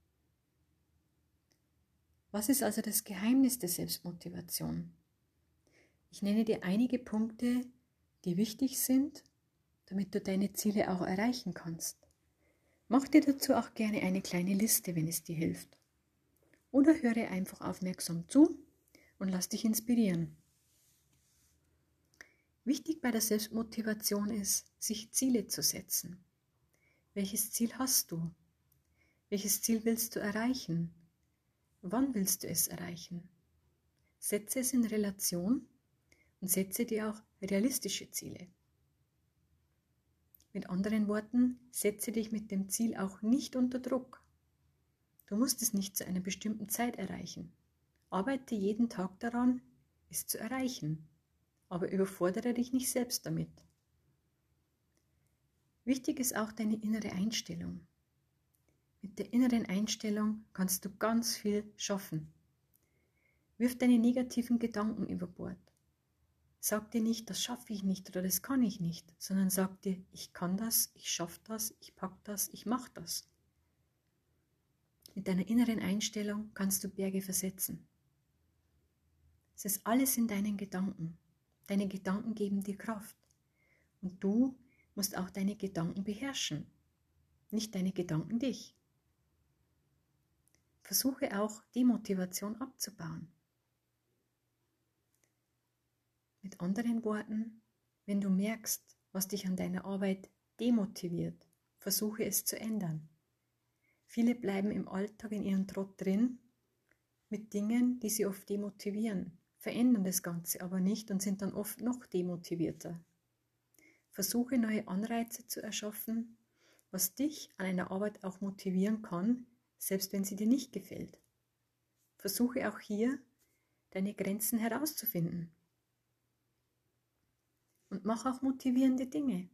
Was ist also das Geheimnis der Selbstmotivation? Ich nenne dir einige Punkte, die wichtig sind, damit du deine Ziele auch erreichen kannst. Mach dir dazu auch gerne eine kleine Liste, wenn es dir hilft. Oder höre einfach aufmerksam zu und lass dich inspirieren. Wichtig bei der Selbstmotivation ist, sich Ziele zu setzen. Welches Ziel hast du? Welches Ziel willst du erreichen? Wann willst du es erreichen? Setze es in Relation und setze dir auch realistische Ziele. Mit anderen Worten, setze dich mit dem Ziel auch nicht unter Druck. Du musst es nicht zu einer bestimmten Zeit erreichen. Arbeite jeden Tag daran, es zu erreichen, aber überfordere dich nicht selbst damit. Wichtig ist auch deine innere Einstellung. Mit der inneren Einstellung kannst du ganz viel schaffen. Wirf deine negativen Gedanken über Bord. Sag dir nicht, das schaffe ich nicht oder das kann ich nicht, sondern sag dir, ich kann das, ich schaffe das, ich packe das, ich mache das. Mit deiner inneren Einstellung kannst du Berge versetzen. Es ist alles in deinen Gedanken. Deine Gedanken geben dir Kraft. Und du musst auch deine Gedanken beherrschen, nicht deine Gedanken dich. Versuche auch, Demotivation abzubauen. Mit anderen Worten, wenn du merkst, was dich an deiner Arbeit demotiviert, versuche es zu ändern. Viele bleiben im Alltag in ihrem Trott drin mit Dingen, die sie oft demotivieren, verändern das Ganze aber nicht und sind dann oft noch demotivierter. Versuche neue Anreize zu erschaffen, was dich an einer Arbeit auch motivieren kann, selbst wenn sie dir nicht gefällt. Versuche auch hier, deine Grenzen herauszufinden. Und mach auch motivierende Dinge.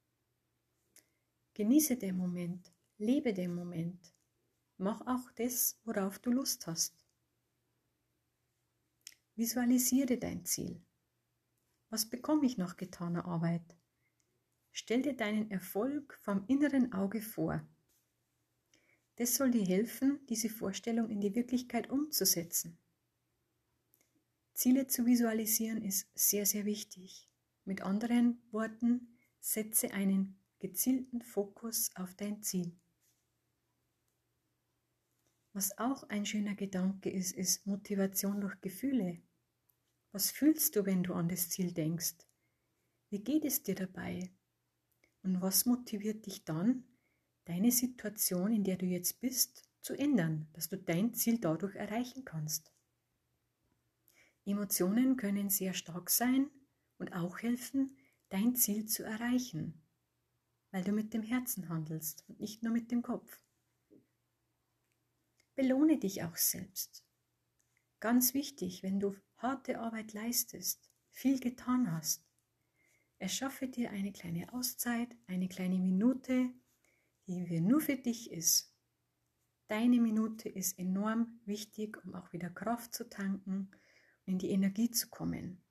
Genieße den Moment, lebe den Moment. Mach auch das, worauf du Lust hast. Visualisiere dein Ziel. Was bekomme ich nach getaner Arbeit? Stell dir deinen Erfolg vom inneren Auge vor. Das soll dir helfen, diese Vorstellung in die Wirklichkeit umzusetzen. Ziele zu visualisieren ist sehr, sehr wichtig. Mit anderen Worten, setze einen gezielten Fokus auf dein Ziel. Was auch ein schöner Gedanke ist, ist Motivation durch Gefühle. Was fühlst du, wenn du an das Ziel denkst? Wie geht es dir dabei? Und was motiviert dich dann, deine Situation, in der du jetzt bist, zu ändern, dass du dein Ziel dadurch erreichen kannst? Emotionen können sehr stark sein und auch helfen, dein Ziel zu erreichen. weil du mit dem Herzen handelst und nicht nur mit dem Kopf. Belohne dich auch selbst. Ganz wichtig, wenn du harte Arbeit leistest, viel getan hast, erschaffe dir eine kleine Auszeit, eine kleine Minute, die nur für dich ist. Deine Minute ist enorm wichtig, um auch wieder Kraft zu tanken und in die Energie zu kommen.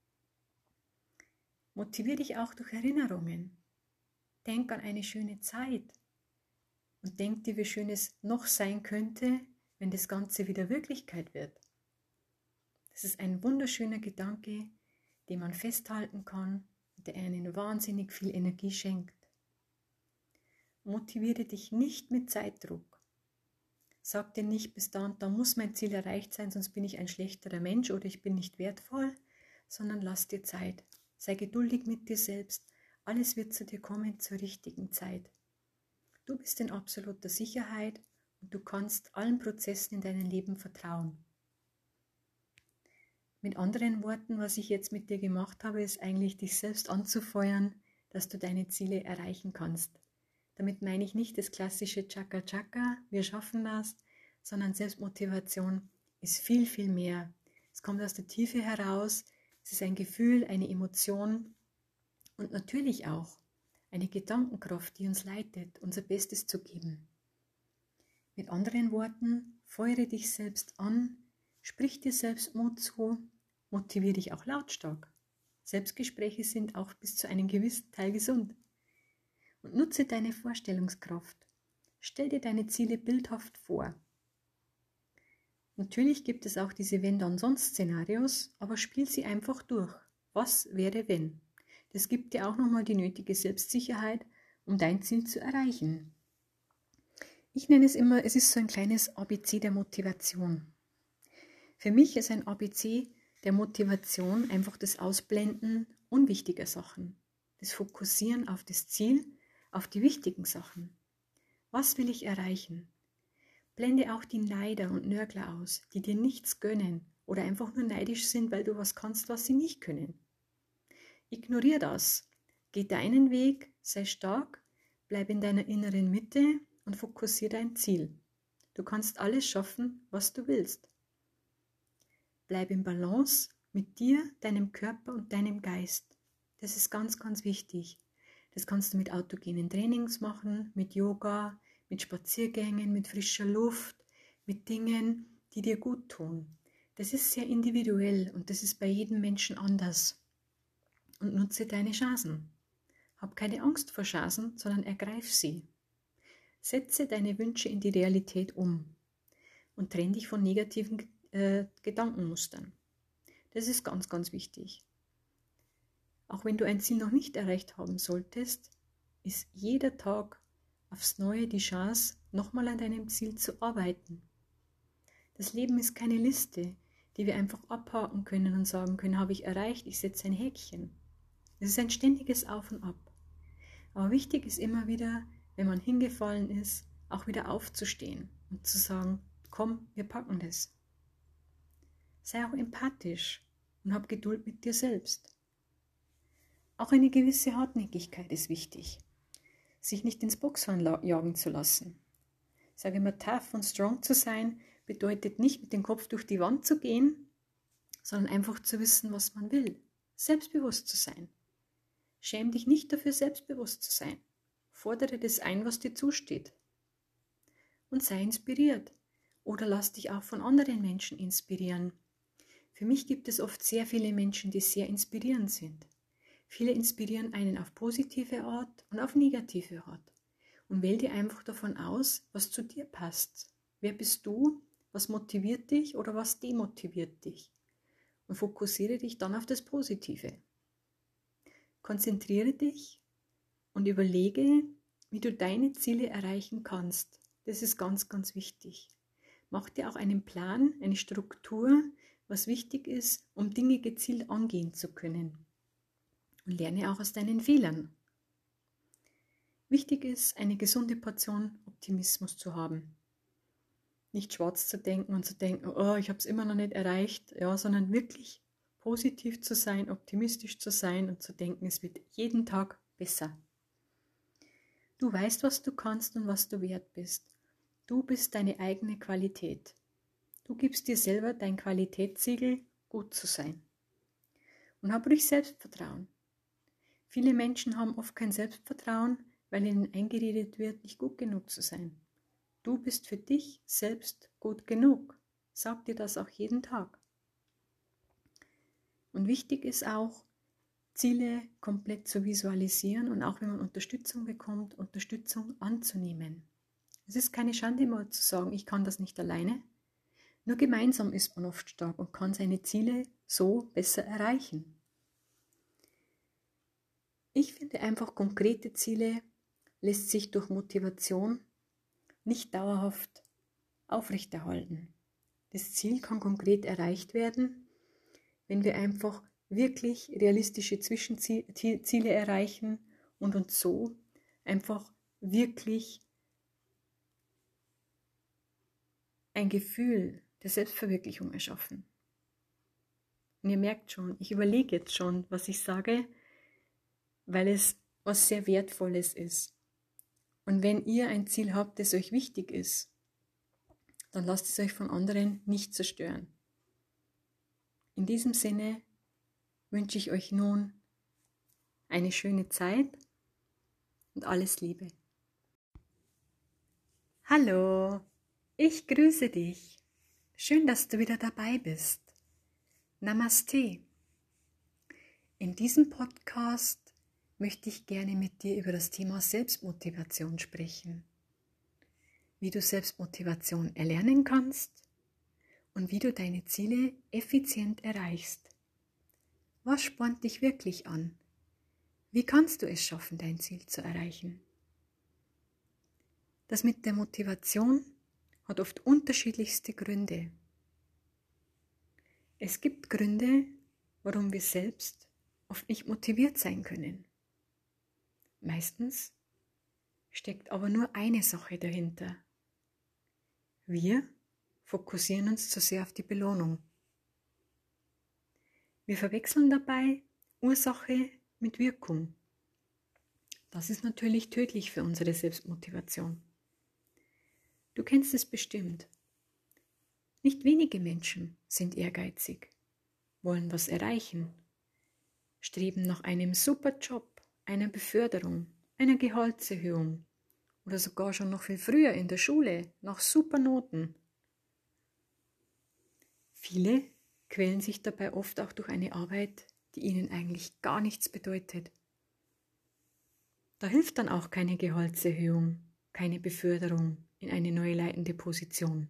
Motiviere dich auch durch Erinnerungen. Denk an eine schöne Zeit und denk dir, wie schön es noch sein könnte, wenn das Ganze wieder Wirklichkeit wird. Das ist ein wunderschöner Gedanke, den man festhalten kann und der einen wahnsinnig viel Energie schenkt. Motiviere dich nicht mit Zeitdruck. Sag dir nicht, bis da und da muss mein Ziel erreicht sein, sonst bin ich ein schlechterer Mensch oder ich bin nicht wertvoll, sondern lass dir Zeit. Sei geduldig mit dir selbst. Alles wird zu dir kommen zur richtigen Zeit. Du bist in absoluter Sicherheit und du kannst allen Prozessen in deinem Leben vertrauen. Mit anderen Worten, was ich jetzt mit dir gemacht habe, ist eigentlich, dich selbst anzufeuern, dass du deine Ziele erreichen kannst. Damit meine ich nicht das klassische Chaka Chaka, wir schaffen das, sondern Selbstmotivation ist viel, viel mehr. Es kommt aus der Tiefe heraus, es ist ein Gefühl, eine Emotion und natürlich auch eine Gedankenkraft, die uns leitet, unser Bestes zu geben. Mit anderen Worten, feuere dich selbst an, sprich dir selbst Mut zu, motiviere dich auch lautstark. Selbstgespräche sind auch bis zu einem gewissen Teil gesund. Und nutze deine Vorstellungskraft. Stell dir deine Ziele bildhaft vor. Natürlich gibt es auch diese Wenn-dann-sonst-Szenarios, aber spiel sie einfach durch. Was wäre, wenn? Das gibt dir auch nochmal die nötige Selbstsicherheit, um dein Ziel zu erreichen. Ich nenne es immer, es ist so ein kleines ABC der Motivation. Für mich ist ein ABC der Motivation einfach das Ausblenden unwichtiger Sachen, das Fokussieren auf das Ziel, auf die wichtigen Sachen. Was will ich erreichen? Blende auch die Neider und Nörgler aus, die dir nichts gönnen oder einfach nur neidisch sind, weil du was kannst, was sie nicht können. Ignoriere das. Geh deinen Weg, sei stark, bleib in deiner inneren Mitte und fokussiere dein Ziel. Du kannst alles schaffen, was du willst. Bleib in Balance mit dir, deinem Körper und deinem Geist. Das ist ganz, ganz wichtig. Das kannst du mit autogenen Trainings machen, mit Yoga, mit Spaziergängen, mit frischer Luft, mit Dingen, die dir gut tun. Das ist sehr individuell und das ist bei jedem Menschen anders. Und nutze deine Chancen. Hab keine Angst vor Chancen, sondern ergreif sie. Setze deine Wünsche in die Realität um und trenn dich von negativen Gedankenmustern. Das ist ganz, ganz wichtig. Auch wenn du ein Ziel noch nicht erreicht haben solltest, ist jeder Tag aufs Neue die Chance, nochmal an deinem Ziel zu arbeiten. Das Leben ist keine Liste, die wir einfach abhaken können und sagen können, habe ich erreicht, ich setze ein Häkchen. Es ist ein ständiges Auf und Ab. Aber wichtig ist immer wieder, wenn man hingefallen ist, auch wieder aufzustehen und zu sagen, komm, wir packen das. Sei auch empathisch und hab Geduld mit dir selbst. Auch eine gewisse Hartnäckigkeit ist wichtig, sich nicht ins Boxhorn jagen zu lassen. Ich sage immer, tough und strong zu sein, bedeutet nicht mit dem Kopf durch die Wand zu gehen, sondern einfach zu wissen, was man will, selbstbewusst zu sein. Schäm dich nicht dafür, selbstbewusst zu sein. Fordere das ein, was dir zusteht. Und sei inspiriert oder lass dich auch von anderen Menschen inspirieren. Für mich gibt es oft sehr viele Menschen, die sehr inspirierend sind. Viele inspirieren einen auf positive Art und auf negative Art. Und wähl dir einfach davon aus, was zu dir passt. Wer bist du? Was motiviert dich oder was demotiviert dich? Und fokussiere dich dann auf das Positive. Konzentriere dich und überlege, wie du deine Ziele erreichen kannst. Das ist ganz, ganz wichtig. Mach dir auch einen Plan, eine Struktur, was wichtig ist, um Dinge gezielt angehen zu können. Und lerne auch aus deinen Fehlern. Wichtig ist, eine gesunde Portion Optimismus zu haben. Nicht schwarz zu denken und zu denken, oh, ich habe es immer noch nicht erreicht, ja, sondern wirklich positiv zu sein, optimistisch zu sein und zu denken, es wird jeden Tag besser. Du weißt, was du kannst und was du wert bist. Du bist deine eigene Qualität. Du gibst dir selber dein Qualitätssiegel, gut zu sein. Und hab ruhig Selbstvertrauen. Viele Menschen haben oft kein Selbstvertrauen, weil ihnen eingeredet wird, nicht gut genug zu sein. Du bist für dich selbst gut genug. Sag dir das auch jeden Tag. Und wichtig ist auch, Ziele komplett zu visualisieren und auch wenn man Unterstützung bekommt, Unterstützung anzunehmen. Es ist keine Schande mal zu sagen, ich kann das nicht alleine. Nur gemeinsam ist man oft stark und kann seine Ziele so besser erreichen. Ich finde einfach, konkrete Ziele lässt sich durch Motivation nicht dauerhaft aufrechterhalten. Das Ziel kann konkret erreicht werden, wenn wir einfach wirklich realistische Zwischenziele erreichen und uns so einfach wirklich ein Gefühl der Selbstverwirklichung erschaffen. Und ihr merkt schon, ich überlege jetzt schon, was ich sage, weil es was sehr Wertvolles ist. Und wenn ihr ein Ziel habt, das euch wichtig ist, dann lasst es euch von anderen nicht zerstören. In diesem Sinne wünsche ich euch nun eine schöne Zeit und alles Liebe. Hallo, ich grüße dich. Schön, dass du wieder dabei bist. Namaste. In diesem Podcast möchte ich gerne mit dir über das Thema Selbstmotivation sprechen. Wie du Selbstmotivation erlernen kannst und wie du deine Ziele effizient erreichst. Was spornt dich wirklich an? Wie kannst du es schaffen, dein Ziel zu erreichen? Das mit der Motivation hat oft unterschiedlichste Gründe. Es gibt Gründe, warum wir selbst oft nicht motiviert sein können. Meistens steckt aber nur eine Sache dahinter. Wir fokussieren uns zu sehr auf die Belohnung. Wir verwechseln dabei Ursache mit Wirkung. Das ist natürlich tödlich für unsere Selbstmotivation. Du kennst es bestimmt. Nicht wenige Menschen sind ehrgeizig, wollen was erreichen, streben nach einem super Job, einer Beförderung, einer Gehaltserhöhung oder sogar schon noch viel früher in der Schule nach super Noten. Viele quälen sich dabei oft auch durch eine Arbeit, die ihnen eigentlich gar nichts bedeutet. Da hilft dann auch keine Gehaltserhöhung, keine Beförderung in eine neue leitende Position.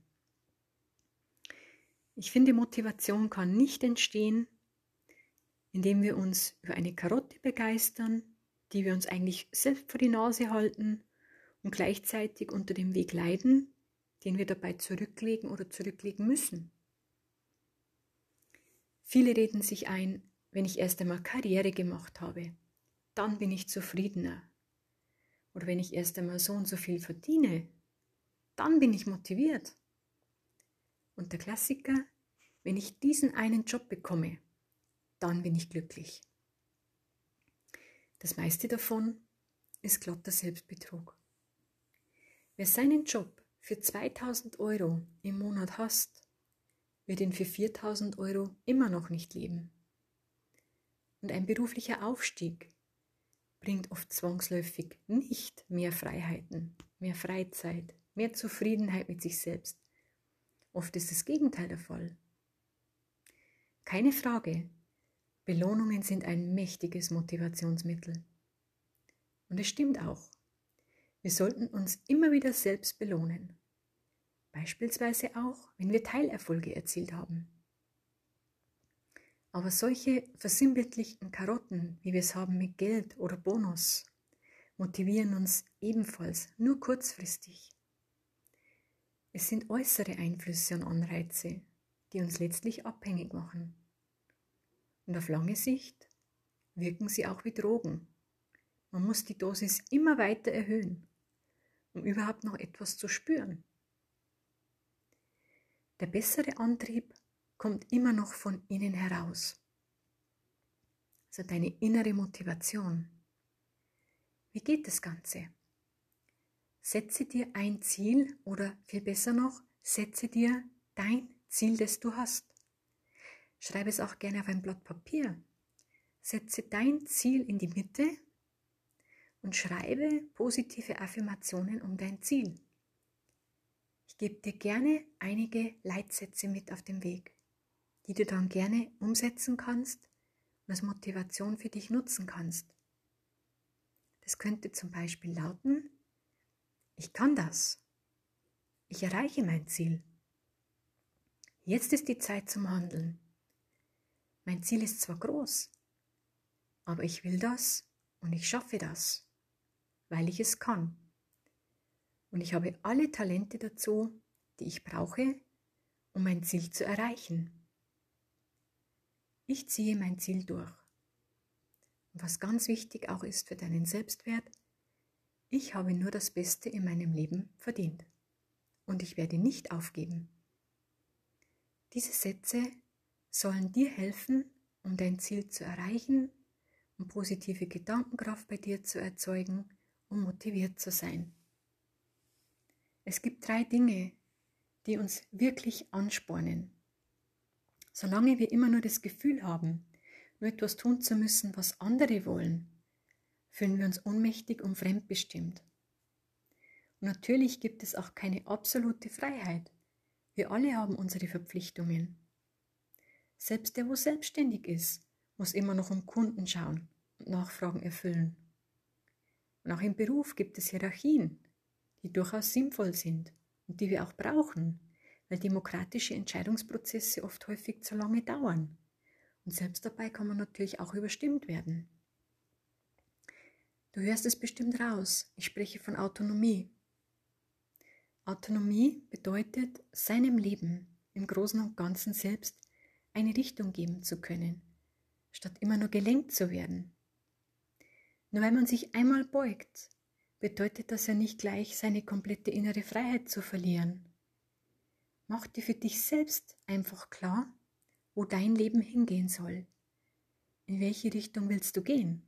Ich finde, Motivation kann nicht entstehen, indem wir uns über eine Karotte begeistern, die wir uns eigentlich selbst vor die Nase halten und gleichzeitig unter dem Weg leiden, den wir dabei zurücklegen oder zurücklegen müssen. Viele reden sich ein, wenn ich erst einmal Karriere gemacht habe, dann bin ich zufriedener. Oder wenn ich erst einmal so und so viel verdiene, dann bin ich motiviert. Und der Klassiker, wenn ich diesen einen Job bekomme, dann bin ich glücklich. Das meiste davon ist glatter Selbstbetrug. Wer seinen Job für 2.000 € im Monat hasst, wird ihn für 4.000 € immer noch nicht leben. Und ein beruflicher Aufstieg bringt oft zwangsläufig nicht mehr Freiheiten, mehr Freizeit, mehr Zufriedenheit mit sich selbst. Oft ist das Gegenteil der Fall. Keine Frage, Belohnungen sind ein mächtiges Motivationsmittel. Und es stimmt auch. Wir sollten uns immer wieder selbst belohnen. Beispielsweise auch, wenn wir Teilerfolge erzielt haben. Aber solche versinnbildlichten Karotten, wie wir es haben mit Geld oder Bonus, motivieren uns ebenfalls nur kurzfristig. Es sind äußere Einflüsse und Anreize, die uns letztlich abhängig machen. Und auf lange Sicht wirken sie auch wie Drogen. Man muss die Dosis immer weiter erhöhen, um überhaupt noch etwas zu spüren. Der bessere Antrieb kommt immer noch von innen heraus. Also deine innere Motivation. Wie geht das Ganze? setze dir ein Ziel oder viel besser noch, setze dir dein Ziel, das du hast. Schreibe es auch gerne auf ein Blatt Papier. Setze dein Ziel in die Mitte und schreibe positive Affirmationen um dein Ziel. Ich gebe dir gerne einige Leitsätze mit auf dem Weg, die du dann gerne umsetzen kannst und als Motivation für dich nutzen kannst. Das könnte zum Beispiel lauten: Ich kann das. Ich erreiche mein Ziel. Jetzt ist die Zeit zum Handeln. Mein Ziel ist zwar groß, aber ich will das und ich schaffe das, weil ich es kann. Und ich habe alle Talente dazu, die ich brauche, um mein Ziel zu erreichen. Ich ziehe mein Ziel durch. Und was ganz wichtig auch ist für deinen Selbstwert: Ich habe nur das Beste in meinem Leben verdient. Und ich werde nicht aufgeben. Diese Sätze sollen dir helfen, um dein Ziel zu erreichen, um positive Gedankenkraft bei dir zu erzeugen, um motiviert zu sein. Es gibt 3 Dinge, die uns wirklich anspornen. Solange wir immer nur das Gefühl haben, nur etwas tun zu müssen, was andere wollen, fühlen wir uns ohnmächtig und fremdbestimmt. Und natürlich gibt es auch keine absolute Freiheit. Wir alle haben unsere Verpflichtungen. Selbst der, wo selbstständig ist, muss immer noch um Kunden schauen und Nachfragen erfüllen. Und auch im Beruf gibt es Hierarchien, die durchaus sinnvoll sind und die wir auch brauchen, weil demokratische Entscheidungsprozesse oft häufig zu lange dauern. Und selbst dabei kann man natürlich auch überstimmt werden. Du hörst es bestimmt raus, ich spreche von Autonomie. Autonomie bedeutet, seinem Leben im Großen und Ganzen selbst eine Richtung geben zu können, statt immer nur gelenkt zu werden. Nur weil man sich einmal beugt, bedeutet das ja nicht gleich, seine komplette innere Freiheit zu verlieren. Mach dir für dich selbst einfach klar, wo dein Leben hingehen soll. In welche Richtung willst du gehen?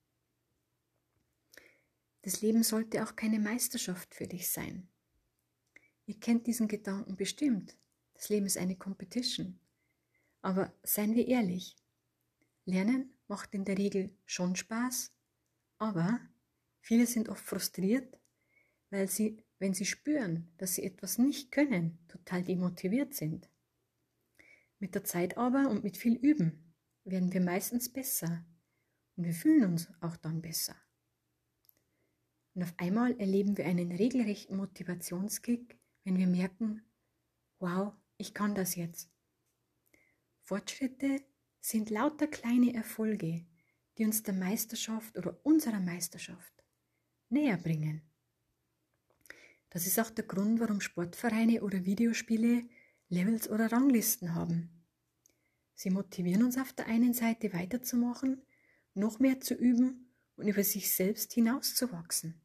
Das Leben sollte auch keine Meisterschaft für dich sein. Ihr kennt diesen Gedanken bestimmt. Das Leben ist eine Competition. Aber seien wir ehrlich, Lernen macht in der Regel schon Spaß, aber viele sind oft frustriert, weil sie, wenn sie spüren, dass sie etwas nicht können, total demotiviert sind. Mit der Zeit aber und mit viel Üben werden wir meistens besser und wir fühlen uns auch dann besser. Und auf einmal erleben wir einen regelrechten Motivationskick, wenn wir merken: Wow, ich kann das jetzt. Fortschritte sind lauter kleine Erfolge, die uns der Meisterschaft oder unserer Meisterschaft näher bringen. Das ist auch der Grund, warum Sportvereine oder Videospiele Levels oder Ranglisten haben. Sie motivieren uns auf der einen Seite weiterzumachen, noch mehr zu üben und über sich selbst hinauszuwachsen.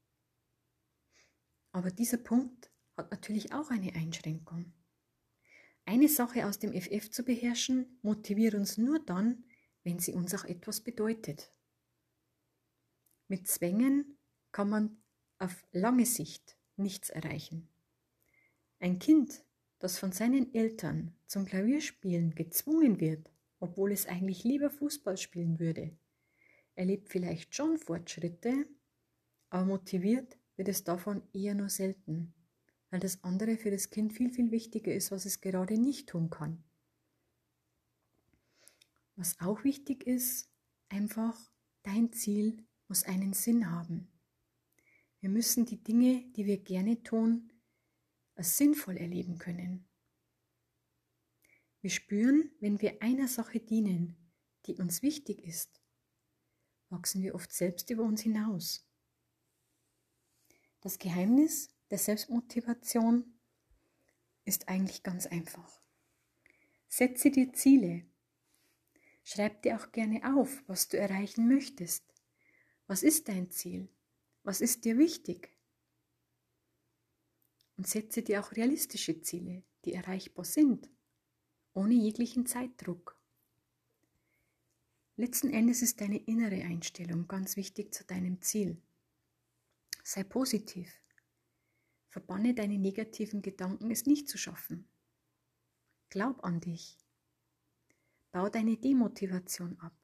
Aber dieser Punkt hat natürlich auch eine Einschränkung. Eine Sache aus dem FF zu beherrschen, motiviert uns nur dann, wenn sie uns auch etwas bedeutet. Mit Zwängen kann man auf lange Sicht nichts erreichen. Ein Kind, das von seinen Eltern zum Klavierspielen gezwungen wird, obwohl es eigentlich lieber Fußball spielen würde, erlebt vielleicht schon Fortschritte, aber motiviert wird es davon eher nur selten, weil das andere für das Kind viel, viel wichtiger ist, was es gerade nicht tun kann. Was auch wichtig ist, einfach, dein Ziel muss einen Sinn haben. Wir müssen die Dinge, die wir gerne tun, als sinnvoll erleben können. Wir spüren, wenn wir einer Sache dienen, die uns wichtig ist, wachsen wir oft selbst über uns hinaus. Das Geheimnis der Selbstmotivation ist eigentlich ganz einfach. Setze dir Ziele. Schreib dir auch gerne auf, was du erreichen möchtest. Was ist dein Ziel? Was ist dir wichtig? Und setze dir auch realistische Ziele, die erreichbar sind, ohne jeglichen Zeitdruck. Letzten Endes ist deine innere Einstellung ganz wichtig zu deinem Ziel. Sei positiv, Verbanne deine negativen Gedanken, es nicht zu schaffen. Glaub an dich. Bau deine Demotivation ab.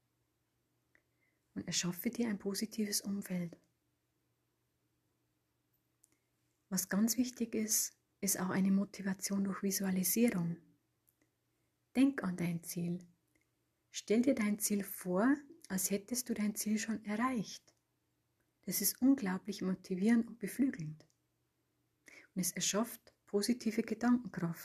Und erschaffe dir ein positives Umfeld. Was ganz wichtig ist, ist auch eine Motivation durch Visualisierung. Denk an dein Ziel. Stell dir dein Ziel vor, als hättest du dein Ziel schon erreicht. Das ist unglaublich motivierend und beflügelnd. Und es erschafft positive Gedankenkraft.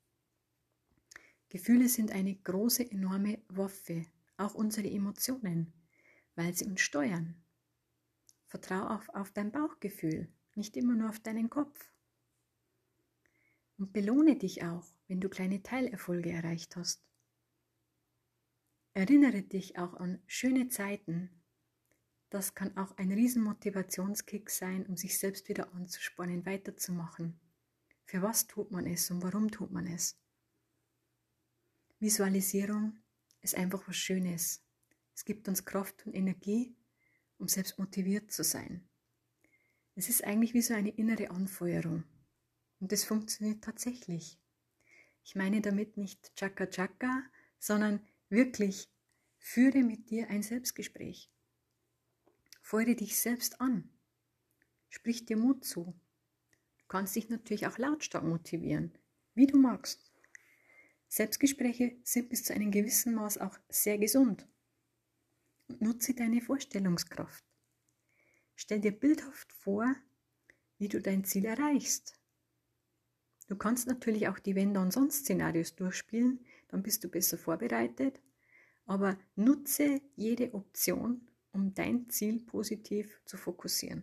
Gefühle sind eine große, enorme Waffe, auch unsere Emotionen, weil sie uns steuern. Vertrau auf dein Bauchgefühl, nicht immer nur auf deinen Kopf. Und belohne dich auch, wenn du kleine Teilerfolge erreicht hast. Erinnere dich auch an schöne Zeiten. Das kann auch ein riesen Motivationskick sein, um sich selbst wieder anzuspornen, weiterzumachen. Für was tut man es und warum tut man es? Visualisierung ist einfach was Schönes. Es gibt uns Kraft und Energie, um selbst motiviert zu sein. Es ist eigentlich wie so eine innere Anfeuerung. Und das funktioniert tatsächlich. Ich meine damit nicht Chaka Chaka, sondern wirklich führe mit dir ein Selbstgespräch. Feuere dich selbst an. Sprich dir Mut zu. Du kannst dich natürlich auch lautstark motivieren, wie du magst. Selbstgespräche sind bis zu einem gewissen Maß auch sehr gesund. Und nutze deine Vorstellungskraft. Stell dir bildhaft vor, wie du dein Ziel erreichst. Du kannst natürlich auch die Wenn-Dann-Sonst-Szenarios durchspielen, dann bist du besser vorbereitet, aber nutze jede Option, um dein Ziel positiv zu fokussieren.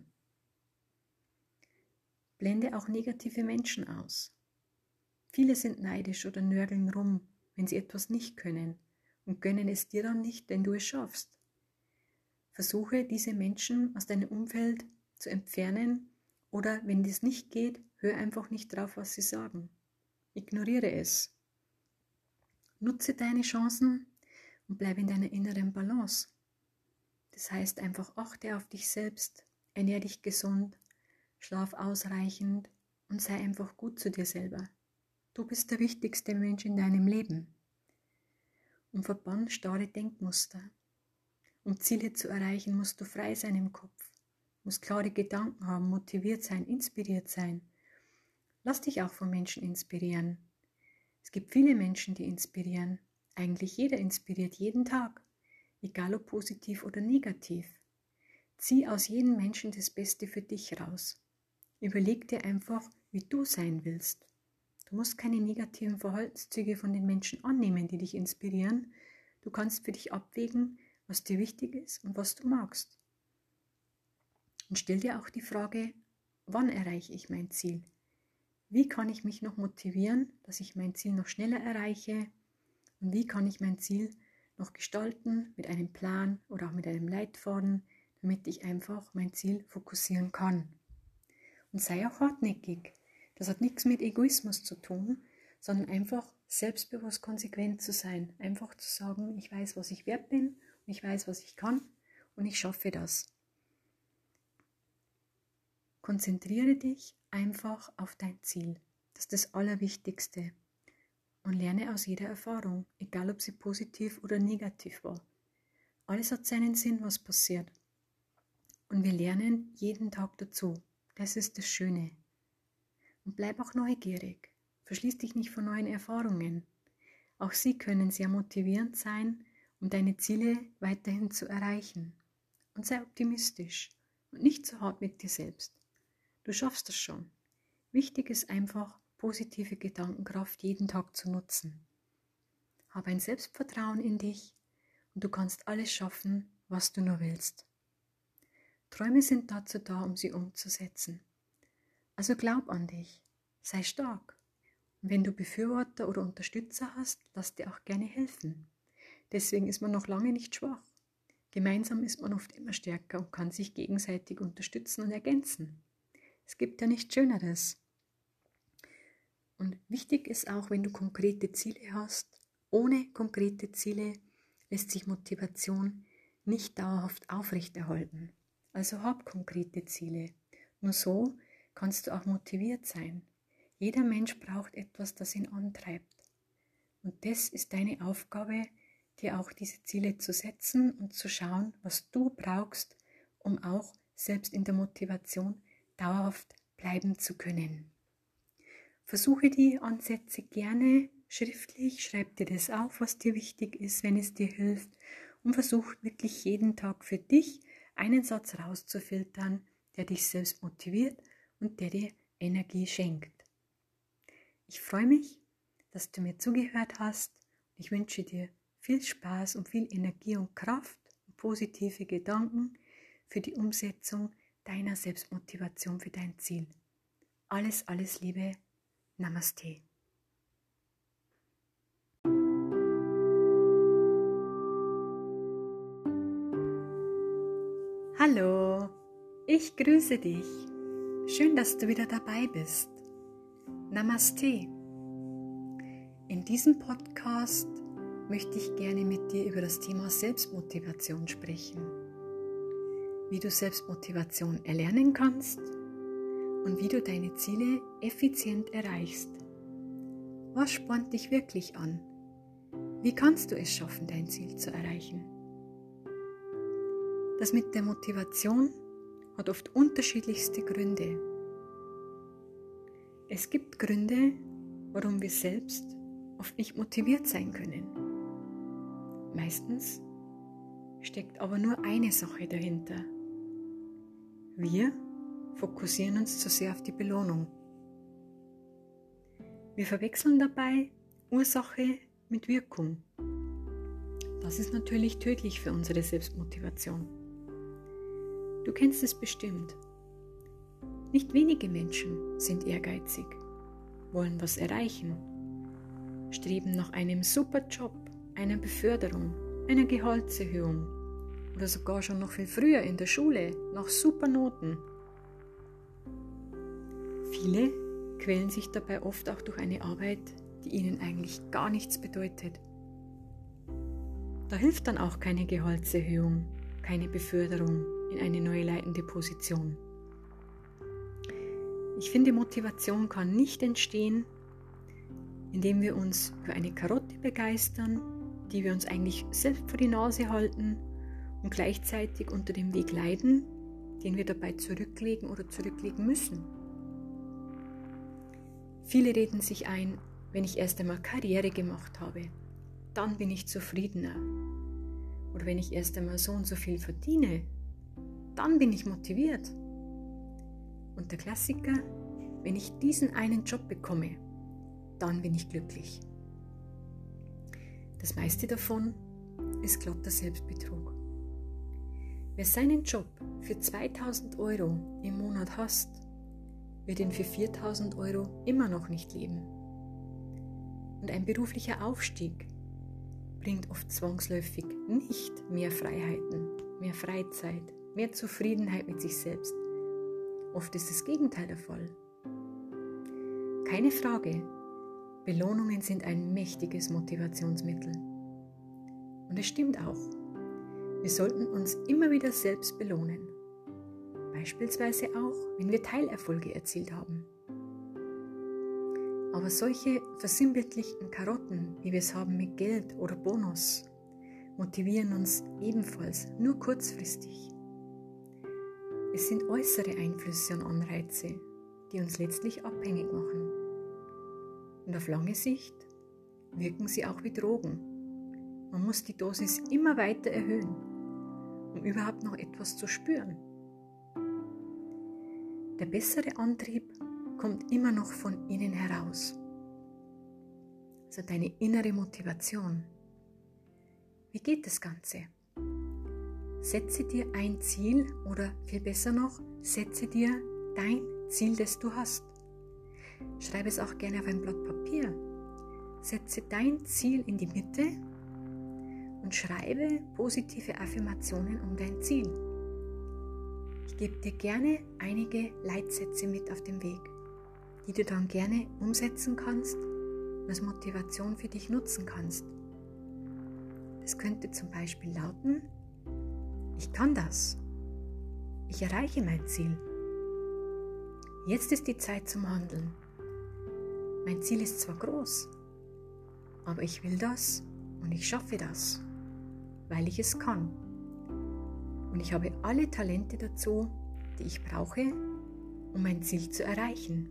Blende auch negative Menschen aus. Viele sind neidisch oder nörgeln rum, wenn sie etwas nicht können und gönnen es dir dann nicht, wenn du es schaffst. Versuche, diese Menschen aus deinem Umfeld zu entfernen oder, wenn das nicht geht, hör einfach nicht drauf, was sie sagen. Ignoriere es. Nutze deine Chancen und bleibe in deiner inneren Balance. Das heißt einfach, achte auf dich selbst, ernähre dich gesund, schlaf ausreichend und sei einfach gut zu dir selber. Du bist der wichtigste Mensch in deinem Leben. Und verbann starre Denkmuster. Um Ziele zu erreichen, musst du frei sein im Kopf, musst klare Gedanken haben, motiviert sein, inspiriert sein. Lass dich auch von Menschen inspirieren. Es gibt viele Menschen, die inspirieren. Eigentlich jeder inspiriert jeden Tag, egal ob positiv oder negativ. Zieh aus jedem Menschen das Beste für dich raus. Überleg dir einfach, wie du sein willst. Du musst keine negativen Verhaltenszüge von den Menschen annehmen, die dich inspirieren. Du kannst für dich abwägen, was dir wichtig ist und was du magst. Und stell dir auch die Frage, wann erreiche ich mein Ziel? Wie kann ich mich noch motivieren, dass ich mein Ziel noch schneller erreiche? Und wie kann ich mein Ziel noch gestalten mit einem Plan oder auch mit einem Leitfaden, damit ich einfach mein Ziel fokussieren kann? Und sei auch hartnäckig. Das hat nichts mit Egoismus zu tun, sondern einfach selbstbewusst konsequent zu sein. Einfach zu sagen, ich weiß, was ich wert bin, und ich weiß, was ich kann und ich schaffe das. Konzentriere dich einfach auf dein Ziel. Das ist das Allerwichtigste. Und lerne aus jeder Erfahrung, egal ob sie positiv oder negativ war. Alles hat seinen Sinn, was passiert. Und wir lernen jeden Tag dazu. Das ist das Schöne. Und bleib auch neugierig. Verschließ dich nicht vor neuen Erfahrungen. Auch sie können sehr motivierend sein, um deine Ziele weiterhin zu erreichen. Und sei optimistisch und nicht zu hart mit dir selbst. Du schaffst das schon. Wichtig ist einfach, positive Gedankenkraft jeden Tag zu nutzen. Hab ein Selbstvertrauen in dich und du kannst alles schaffen, was du nur willst. Träume sind dazu da, um sie umzusetzen. Also glaub an dich, sei stark. Und wenn du Befürworter oder Unterstützer hast, lass dir auch gerne helfen. Deswegen ist man noch lange nicht schwach. Gemeinsam ist man oft immer stärker und kann sich gegenseitig unterstützen und ergänzen. Es gibt ja nichts Schöneres. Und wichtig ist auch, wenn du konkrete Ziele hast. Ohne konkrete Ziele lässt sich Motivation nicht dauerhaft aufrechterhalten. Also hab konkrete Ziele. Nur so kannst du auch motiviert sein. Jeder Mensch braucht etwas, das ihn antreibt. Und das ist deine Aufgabe, dir auch diese Ziele zu setzen und zu schauen, was du brauchst, um auch selbst in der Motivation dauerhaft bleiben zu können. Versuche die Ansätze gerne schriftlich, schreib dir das auf, was dir wichtig ist, wenn es dir hilft, und versuch wirklich jeden Tag für dich einen Satz rauszufiltern, der dich selbst motiviert und der dir Energie schenkt. Ich freue mich, dass du mir zugehört hast. Ich wünsche dir viel Spaß und viel Energie und Kraft und positive Gedanken für die Umsetzung deiner Selbstmotivation für dein Ziel. Alles, alles Liebe. Namaste. Hallo, ich grüße dich. Schön, dass du wieder dabei bist. Namaste. In diesem Podcast möchte ich gerne mit dir über das Thema Selbstmotivation sprechen. Wie du Selbstmotivation erlernen kannst und wie du deine Ziele effizient erreichst. Was spornt dich wirklich an? Wie kannst du es schaffen, dein Ziel zu erreichen? Das mit der Motivation hat oft unterschiedlichste Gründe. Es gibt Gründe, warum wir selbst oft nicht motiviert sein können. Meistens steckt aber nur eine Sache dahinter. Wir fokussieren uns zu sehr auf die Belohnung. Wir verwechseln dabei Ursache mit Wirkung. Das ist natürlich tödlich für unsere Selbstmotivation. Du kennst es bestimmt. Nicht wenige Menschen sind ehrgeizig, wollen was erreichen, streben nach einem super Job, einer Beförderung, einer Gehaltserhöhung oder sogar schon noch viel früher in der Schule nach super Noten. Viele quälen sich dabei oft auch durch eine Arbeit, die ihnen eigentlich gar nichts bedeutet. Da hilft dann auch keine Gehaltserhöhung, keine Beförderung in eine neue leitende Position. Ich finde, Motivation kann nicht entstehen, indem wir uns für eine Karotte begeistern, die wir uns eigentlich selbst vor die Nase halten und gleichzeitig unter dem Weg leiden, den wir dabei zurücklegen oder zurücklegen müssen. Viele reden sich ein, wenn ich erst einmal Karriere gemacht habe, dann bin ich zufriedener. Oder wenn ich erst einmal so und so viel verdiene, dann bin ich motiviert. Und der Klassiker, wenn ich diesen einen Job bekomme, dann bin ich glücklich. Das meiste davon ist glatter Selbstbetrug. Wer seinen Job für 2000 Euro im Monat hasst, wird ihn für 4000 Euro immer noch nicht leben. Und ein beruflicher Aufstieg bringt oft zwangsläufig nicht mehr Freiheiten, mehr Freizeit, mehr Zufriedenheit mit sich selbst. Oft ist das Gegenteil der Fall. Keine Frage, Belohnungen sind ein mächtiges Motivationsmittel. Und es stimmt auch, wir sollten uns immer wieder selbst belohnen. Beispielsweise auch, wenn wir Teilerfolge erzielt haben. Aber solche versinnbildlichten Karotten, wie wir es haben mit Geld oder Bonus, motivieren uns ebenfalls nur kurzfristig. Es sind äußere Einflüsse und Anreize, die uns letztlich abhängig machen. Und auf lange Sicht wirken sie auch wie Drogen. Man muss die Dosis immer weiter erhöhen, um überhaupt noch etwas zu spüren. Der bessere Antrieb kommt immer noch von innen heraus. Also deine innere Motivation. Wie geht das Ganze? Setze dir ein Ziel oder viel besser noch, setze dir dein Ziel, das du hast. Schreibe es auch gerne auf ein Blatt Papier. Setze dein Ziel in die Mitte und schreibe positive Affirmationen um dein Ziel. Ich gebe dir gerne einige Leitsätze mit auf den Weg, die du dann gerne umsetzen kannst und als Motivation für dich nutzen kannst. Das könnte zum Beispiel lauten: Ich kann das. Ich erreiche mein Ziel. Jetzt ist die Zeit zum Handeln. Mein Ziel ist zwar groß, aber ich will das und ich schaffe das, weil ich es kann. Und ich habe alle Talente dazu, die ich brauche, um mein Ziel zu erreichen.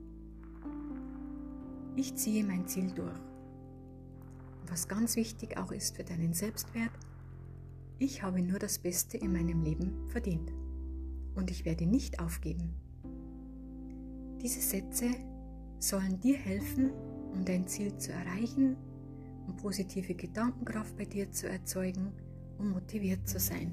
Ich ziehe mein Ziel durch. Und was ganz wichtig auch ist für deinen Selbstwert, ich habe nur das Beste in meinem Leben verdient. Und ich werde nicht aufgeben. Diese Sätze sollen dir helfen, um dein Ziel zu erreichen, um positive Gedankenkraft bei dir zu erzeugen und motiviert zu sein.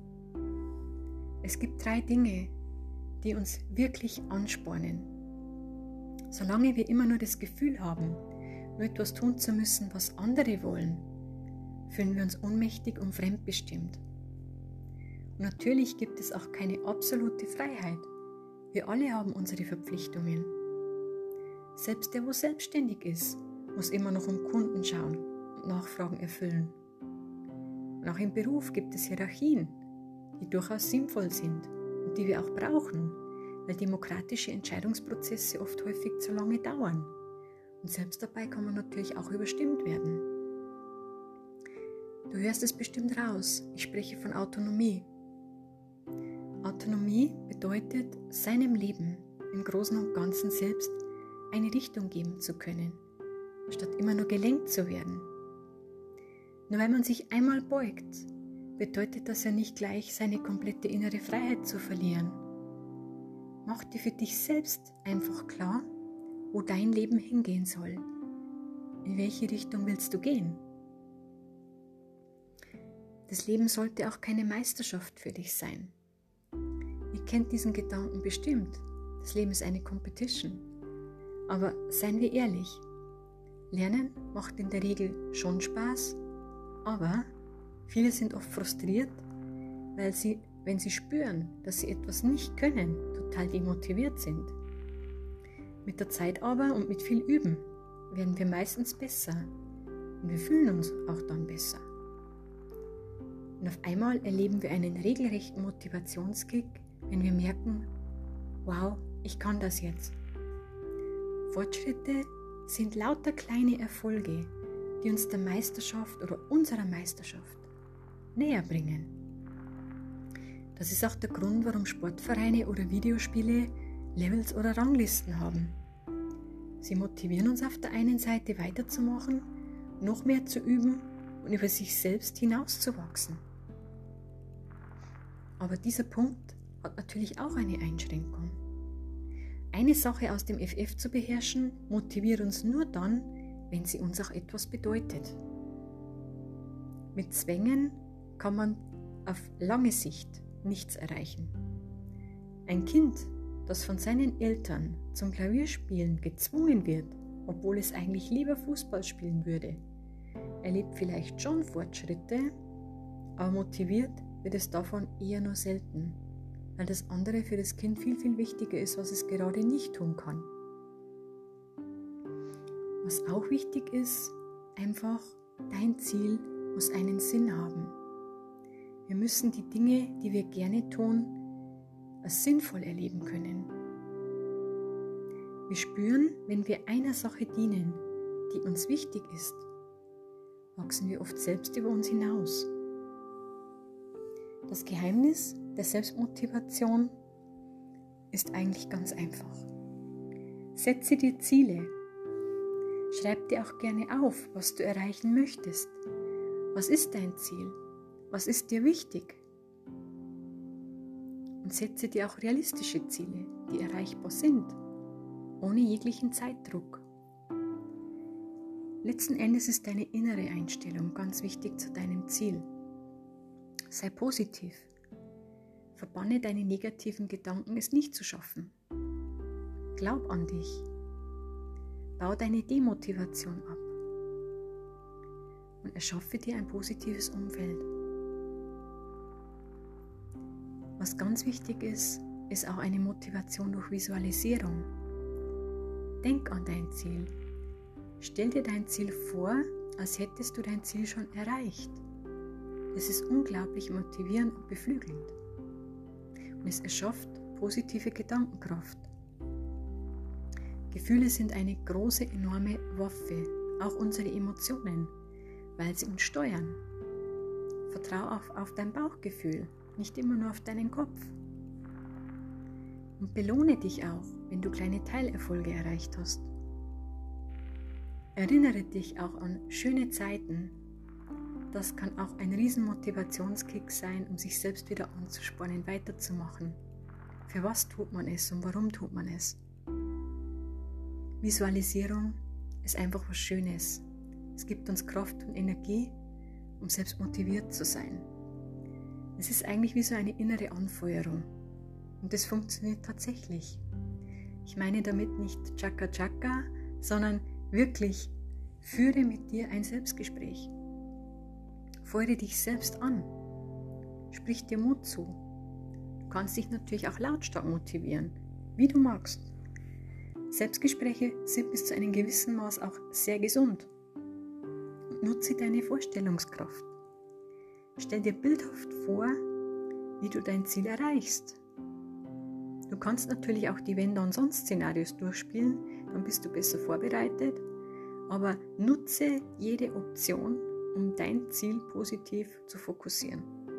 Es gibt 3 Dinge, die uns wirklich anspornen. Solange wir immer nur das Gefühl haben, nur etwas tun zu müssen, was andere wollen, fühlen wir uns ohnmächtig und fremdbestimmt. Und natürlich gibt es auch keine absolute Freiheit. Wir alle haben unsere Verpflichtungen. Selbst der, wo selbstständig ist, muss immer noch um Kunden schauen und Nachfragen erfüllen. Und auch im Beruf gibt es Hierarchien, die durchaus sinnvoll sind und die wir auch brauchen, weil demokratische Entscheidungsprozesse oft häufig zu lange dauern. Und selbst dabei kann man natürlich auch überstimmt werden. Du hörst es bestimmt raus, ich spreche von Autonomie. Autonomie bedeutet, seinem Leben im Großen und Ganzen selbst eine Richtung geben zu können, statt immer nur gelenkt zu werden. Nur weil man sich einmal beugt, bedeutet das ja nicht gleich, seine komplette innere Freiheit zu verlieren. Mach dir für dich selbst einfach klar, wo dein Leben hingehen soll. In welche Richtung willst du gehen? Das Leben sollte auch keine Meisterschaft für dich sein. Ihr kennt diesen Gedanken bestimmt. Das Leben ist eine Competition. Aber seien wir ehrlich, Lernen macht in der Regel schon Spaß, aber viele sind oft frustriert, weil sie, wenn sie spüren, dass sie etwas nicht können, total demotiviert sind. Mit der Zeit aber und mit viel Üben werden wir meistens besser und wir fühlen uns auch dann besser. Und auf einmal erleben wir einen regelrechten Motivationskick, wenn wir merken, wow, ich kann das jetzt. Fortschritte sind lauter kleine Erfolge, die uns der Meisterschaft oder unserer Meisterschaft näher bringen. Das ist auch der Grund, warum Sportvereine oder Videospiele Levels oder Ranglisten haben. Sie motivieren uns auf der einen Seite weiterzumachen, noch mehr zu üben und über sich selbst hinauszuwachsen. Aber dieser Punkt hat natürlich auch eine Einschränkung. Eine Sache aus dem FF zu beherrschen, motiviert uns nur dann, wenn sie uns auch etwas bedeutet. Mit Zwängen kann man auf lange Sicht nichts erreichen. Ein Kind, das von seinen Eltern zum Klavierspielen gezwungen wird, obwohl es eigentlich lieber Fußball spielen würde, erlebt vielleicht schon Fortschritte, aber motiviert wird es davon eher nur selten, weil das andere für das Kind viel, viel wichtiger ist, was es gerade nicht tun kann. Was auch wichtig ist, einfach, dein Ziel muss einen Sinn haben. Wir müssen die Dinge, die wir gerne tun, als sinnvoll erleben können. Wir spüren, wenn wir einer Sache dienen, die uns wichtig ist, wachsen wir oft selbst über uns hinaus. Das Geheimnis der Selbstmotivation ist eigentlich ganz einfach. Setze dir Ziele. Schreib dir auch gerne auf, was du erreichen möchtest. Was ist dein Ziel? Was ist dir wichtig? Und setze dir auch realistische Ziele, die erreichbar sind, ohne jeglichen Zeitdruck. Letzten Endes ist deine innere Einstellung ganz wichtig zu deinem Ziel. Sei positiv. Verbanne deine negativen Gedanken, es nicht zu schaffen. Glaub an dich. Bau deine Demotivation ab. Und erschaffe dir ein positives Umfeld. Was ganz wichtig ist, ist auch eine Motivation durch Visualisierung. Denk an dein Ziel. Stell dir dein Ziel vor, als hättest du dein Ziel schon erreicht. Es ist unglaublich motivierend und beflügelnd. Und es erschafft positive Gedankenkraft. Gefühle sind eine große, enorme Waffe, auch unsere Emotionen, weil sie uns steuern. Vertrau auf dein Bauchgefühl, nicht immer nur auf deinen Kopf. Und belohne dich auch, wenn du kleine Teilerfolge erreicht hast. Erinnere dich auch an schöne Zeiten. Das kann auch ein riesen Motivationskick sein, um sich selbst wieder anzuspornen, weiterzumachen. Für was tut man es und warum tut man es? Visualisierung ist einfach was Schönes. Es gibt uns Kraft und Energie, um selbst motiviert zu sein. Es ist eigentlich wie so eine innere Anfeuerung. Und das funktioniert tatsächlich. Ich meine damit nicht Chaka Chaka, sondern wirklich führe mit dir ein Selbstgespräch. Feuere dich selbst an. Sprich dir Mut zu. Du kannst dich natürlich auch lautstark motivieren, wie du magst. Selbstgespräche sind bis zu einem gewissen Maß auch sehr gesund. Und nutze deine Vorstellungskraft. Stell dir bildhaft vor, wie du dein Ziel erreichst. Du kannst natürlich auch die Wenn-Dann-Sonst-Szenarios durchspielen, dann bist du besser vorbereitet, aber nutze jede Option, um dein Ziel positiv zu fokussieren.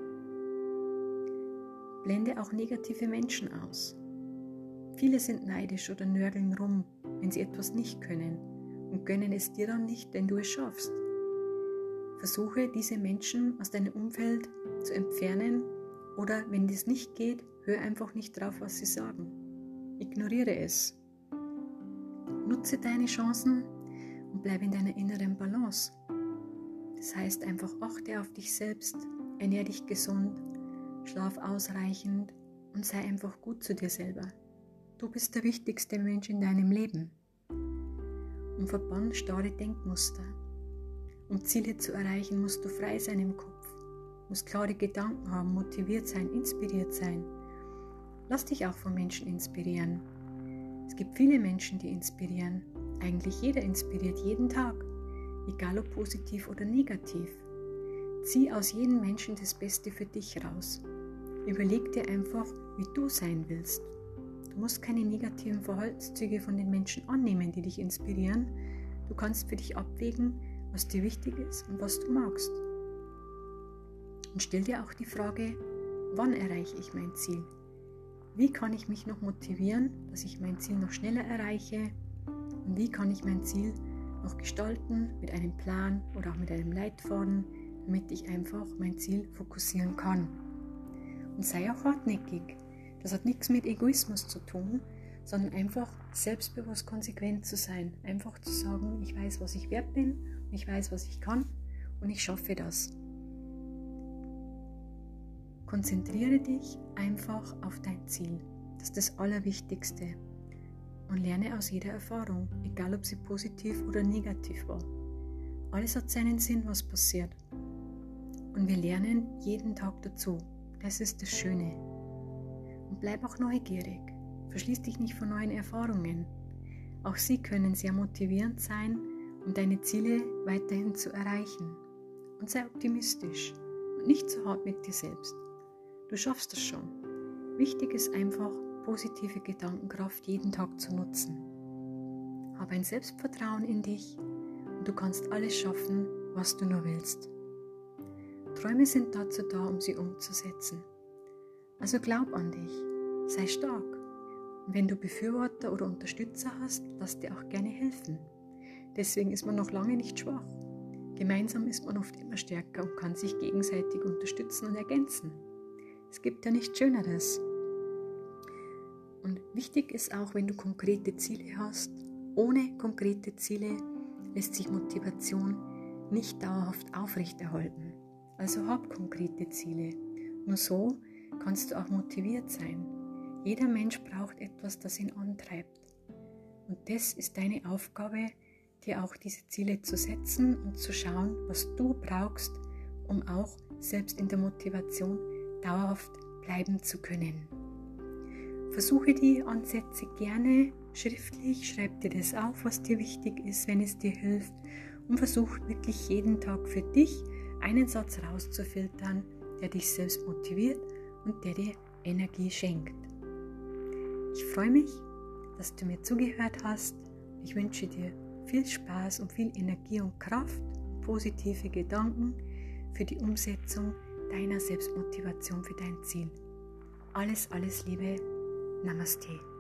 Blende auch negative Menschen aus. Viele sind neidisch oder nörgeln rum, wenn sie etwas nicht können und gönnen es dir dann nicht, wenn du es schaffst. Versuche, diese Menschen aus deinem Umfeld zu entfernen oder wenn das nicht geht, hör einfach nicht drauf, was sie sagen. Ignoriere es. Nutze deine Chancen und bleib in deiner inneren Balance. Das heißt einfach, achte auf dich selbst, ernähre dich gesund, schlaf ausreichend und sei einfach gut zu dir selber. Du bist der wichtigste Mensch in deinem Leben. Und verbann starre Denkmuster. Um Ziele zu erreichen, musst du frei sein im Kopf, musst klare Gedanken haben, motiviert sein, inspiriert sein. Lass dich auch von Menschen inspirieren. Es gibt viele Menschen, die inspirieren. Eigentlich jeder inspiriert jeden Tag, egal ob positiv oder negativ. Zieh aus jedem Menschen das Beste für dich raus. Überleg dir einfach, wie du sein willst. Du musst keine negativen Verhaltenszüge von den Menschen annehmen, die dich inspirieren. Du kannst für dich abwägen, was dir wichtig ist und was du magst. Und stell dir auch die Frage, wann erreiche ich mein Ziel? Wie kann ich mich noch motivieren, dass ich mein Ziel noch schneller erreiche? Und wie kann ich mein Ziel noch gestalten mit einem Plan oder auch mit einem Leitfaden, damit ich einfach mein Ziel fokussieren kann? Und sei auch hartnäckig. Das hat nichts mit Egoismus zu tun, sondern einfach selbstbewusst konsequent zu sein. Einfach zu sagen, ich weiß, was ich wert bin, und ich weiß, was ich kann und ich schaffe das. Konzentriere dich einfach auf dein Ziel. Das ist das Allerwichtigste. Und lerne aus jeder Erfahrung, egal ob sie positiv oder negativ war. Alles hat seinen Sinn, was passiert. Und wir lernen jeden Tag dazu. Das ist das Schöne. Und bleib auch neugierig. Verschließ dich nicht vor neuen Erfahrungen. Auch sie können sehr motivierend sein, um deine Ziele weiterhin zu erreichen. Und sei optimistisch und nicht zu hart mit dir selbst. Du schaffst es schon. Wichtig ist einfach, positive Gedankenkraft jeden Tag zu nutzen. Hab ein Selbstvertrauen in dich und du kannst alles schaffen, was du nur willst. Träume sind dazu da, um sie umzusetzen. Also glaub an dich, sei stark. Und wenn du Befürworter oder Unterstützer hast, lass dir auch gerne helfen. Deswegen ist man noch lange nicht schwach. Gemeinsam ist man oft immer stärker und kann sich gegenseitig unterstützen und ergänzen. Es gibt ja nichts Schöneres. Und wichtig ist auch, wenn du konkrete Ziele hast. Ohne konkrete Ziele lässt sich Motivation nicht dauerhaft aufrechterhalten. Also hab konkrete Ziele. Nur so kannst du auch motiviert sein. Jeder Mensch braucht etwas, das ihn antreibt. Und das ist deine Aufgabe, dir auch diese Ziele zu setzen und zu schauen, was du brauchst, um auch selbst in der Motivation dauerhaft bleiben zu können. Versuche die Ansätze gerne schriftlich, schreib dir das auf, was dir wichtig ist, wenn es dir hilft, und versuch wirklich jeden Tag für dich einen Satz rauszufiltern, der dich selbst motiviert und der dir Energie schenkt. Ich freue mich, dass du mir zugehört hast. Ich wünsche dir viel Spaß und viel Energie und Kraft, positive Gedanken für die Umsetzung deiner Selbstmotivation für dein Ziel. Alles Liebe. Namaste.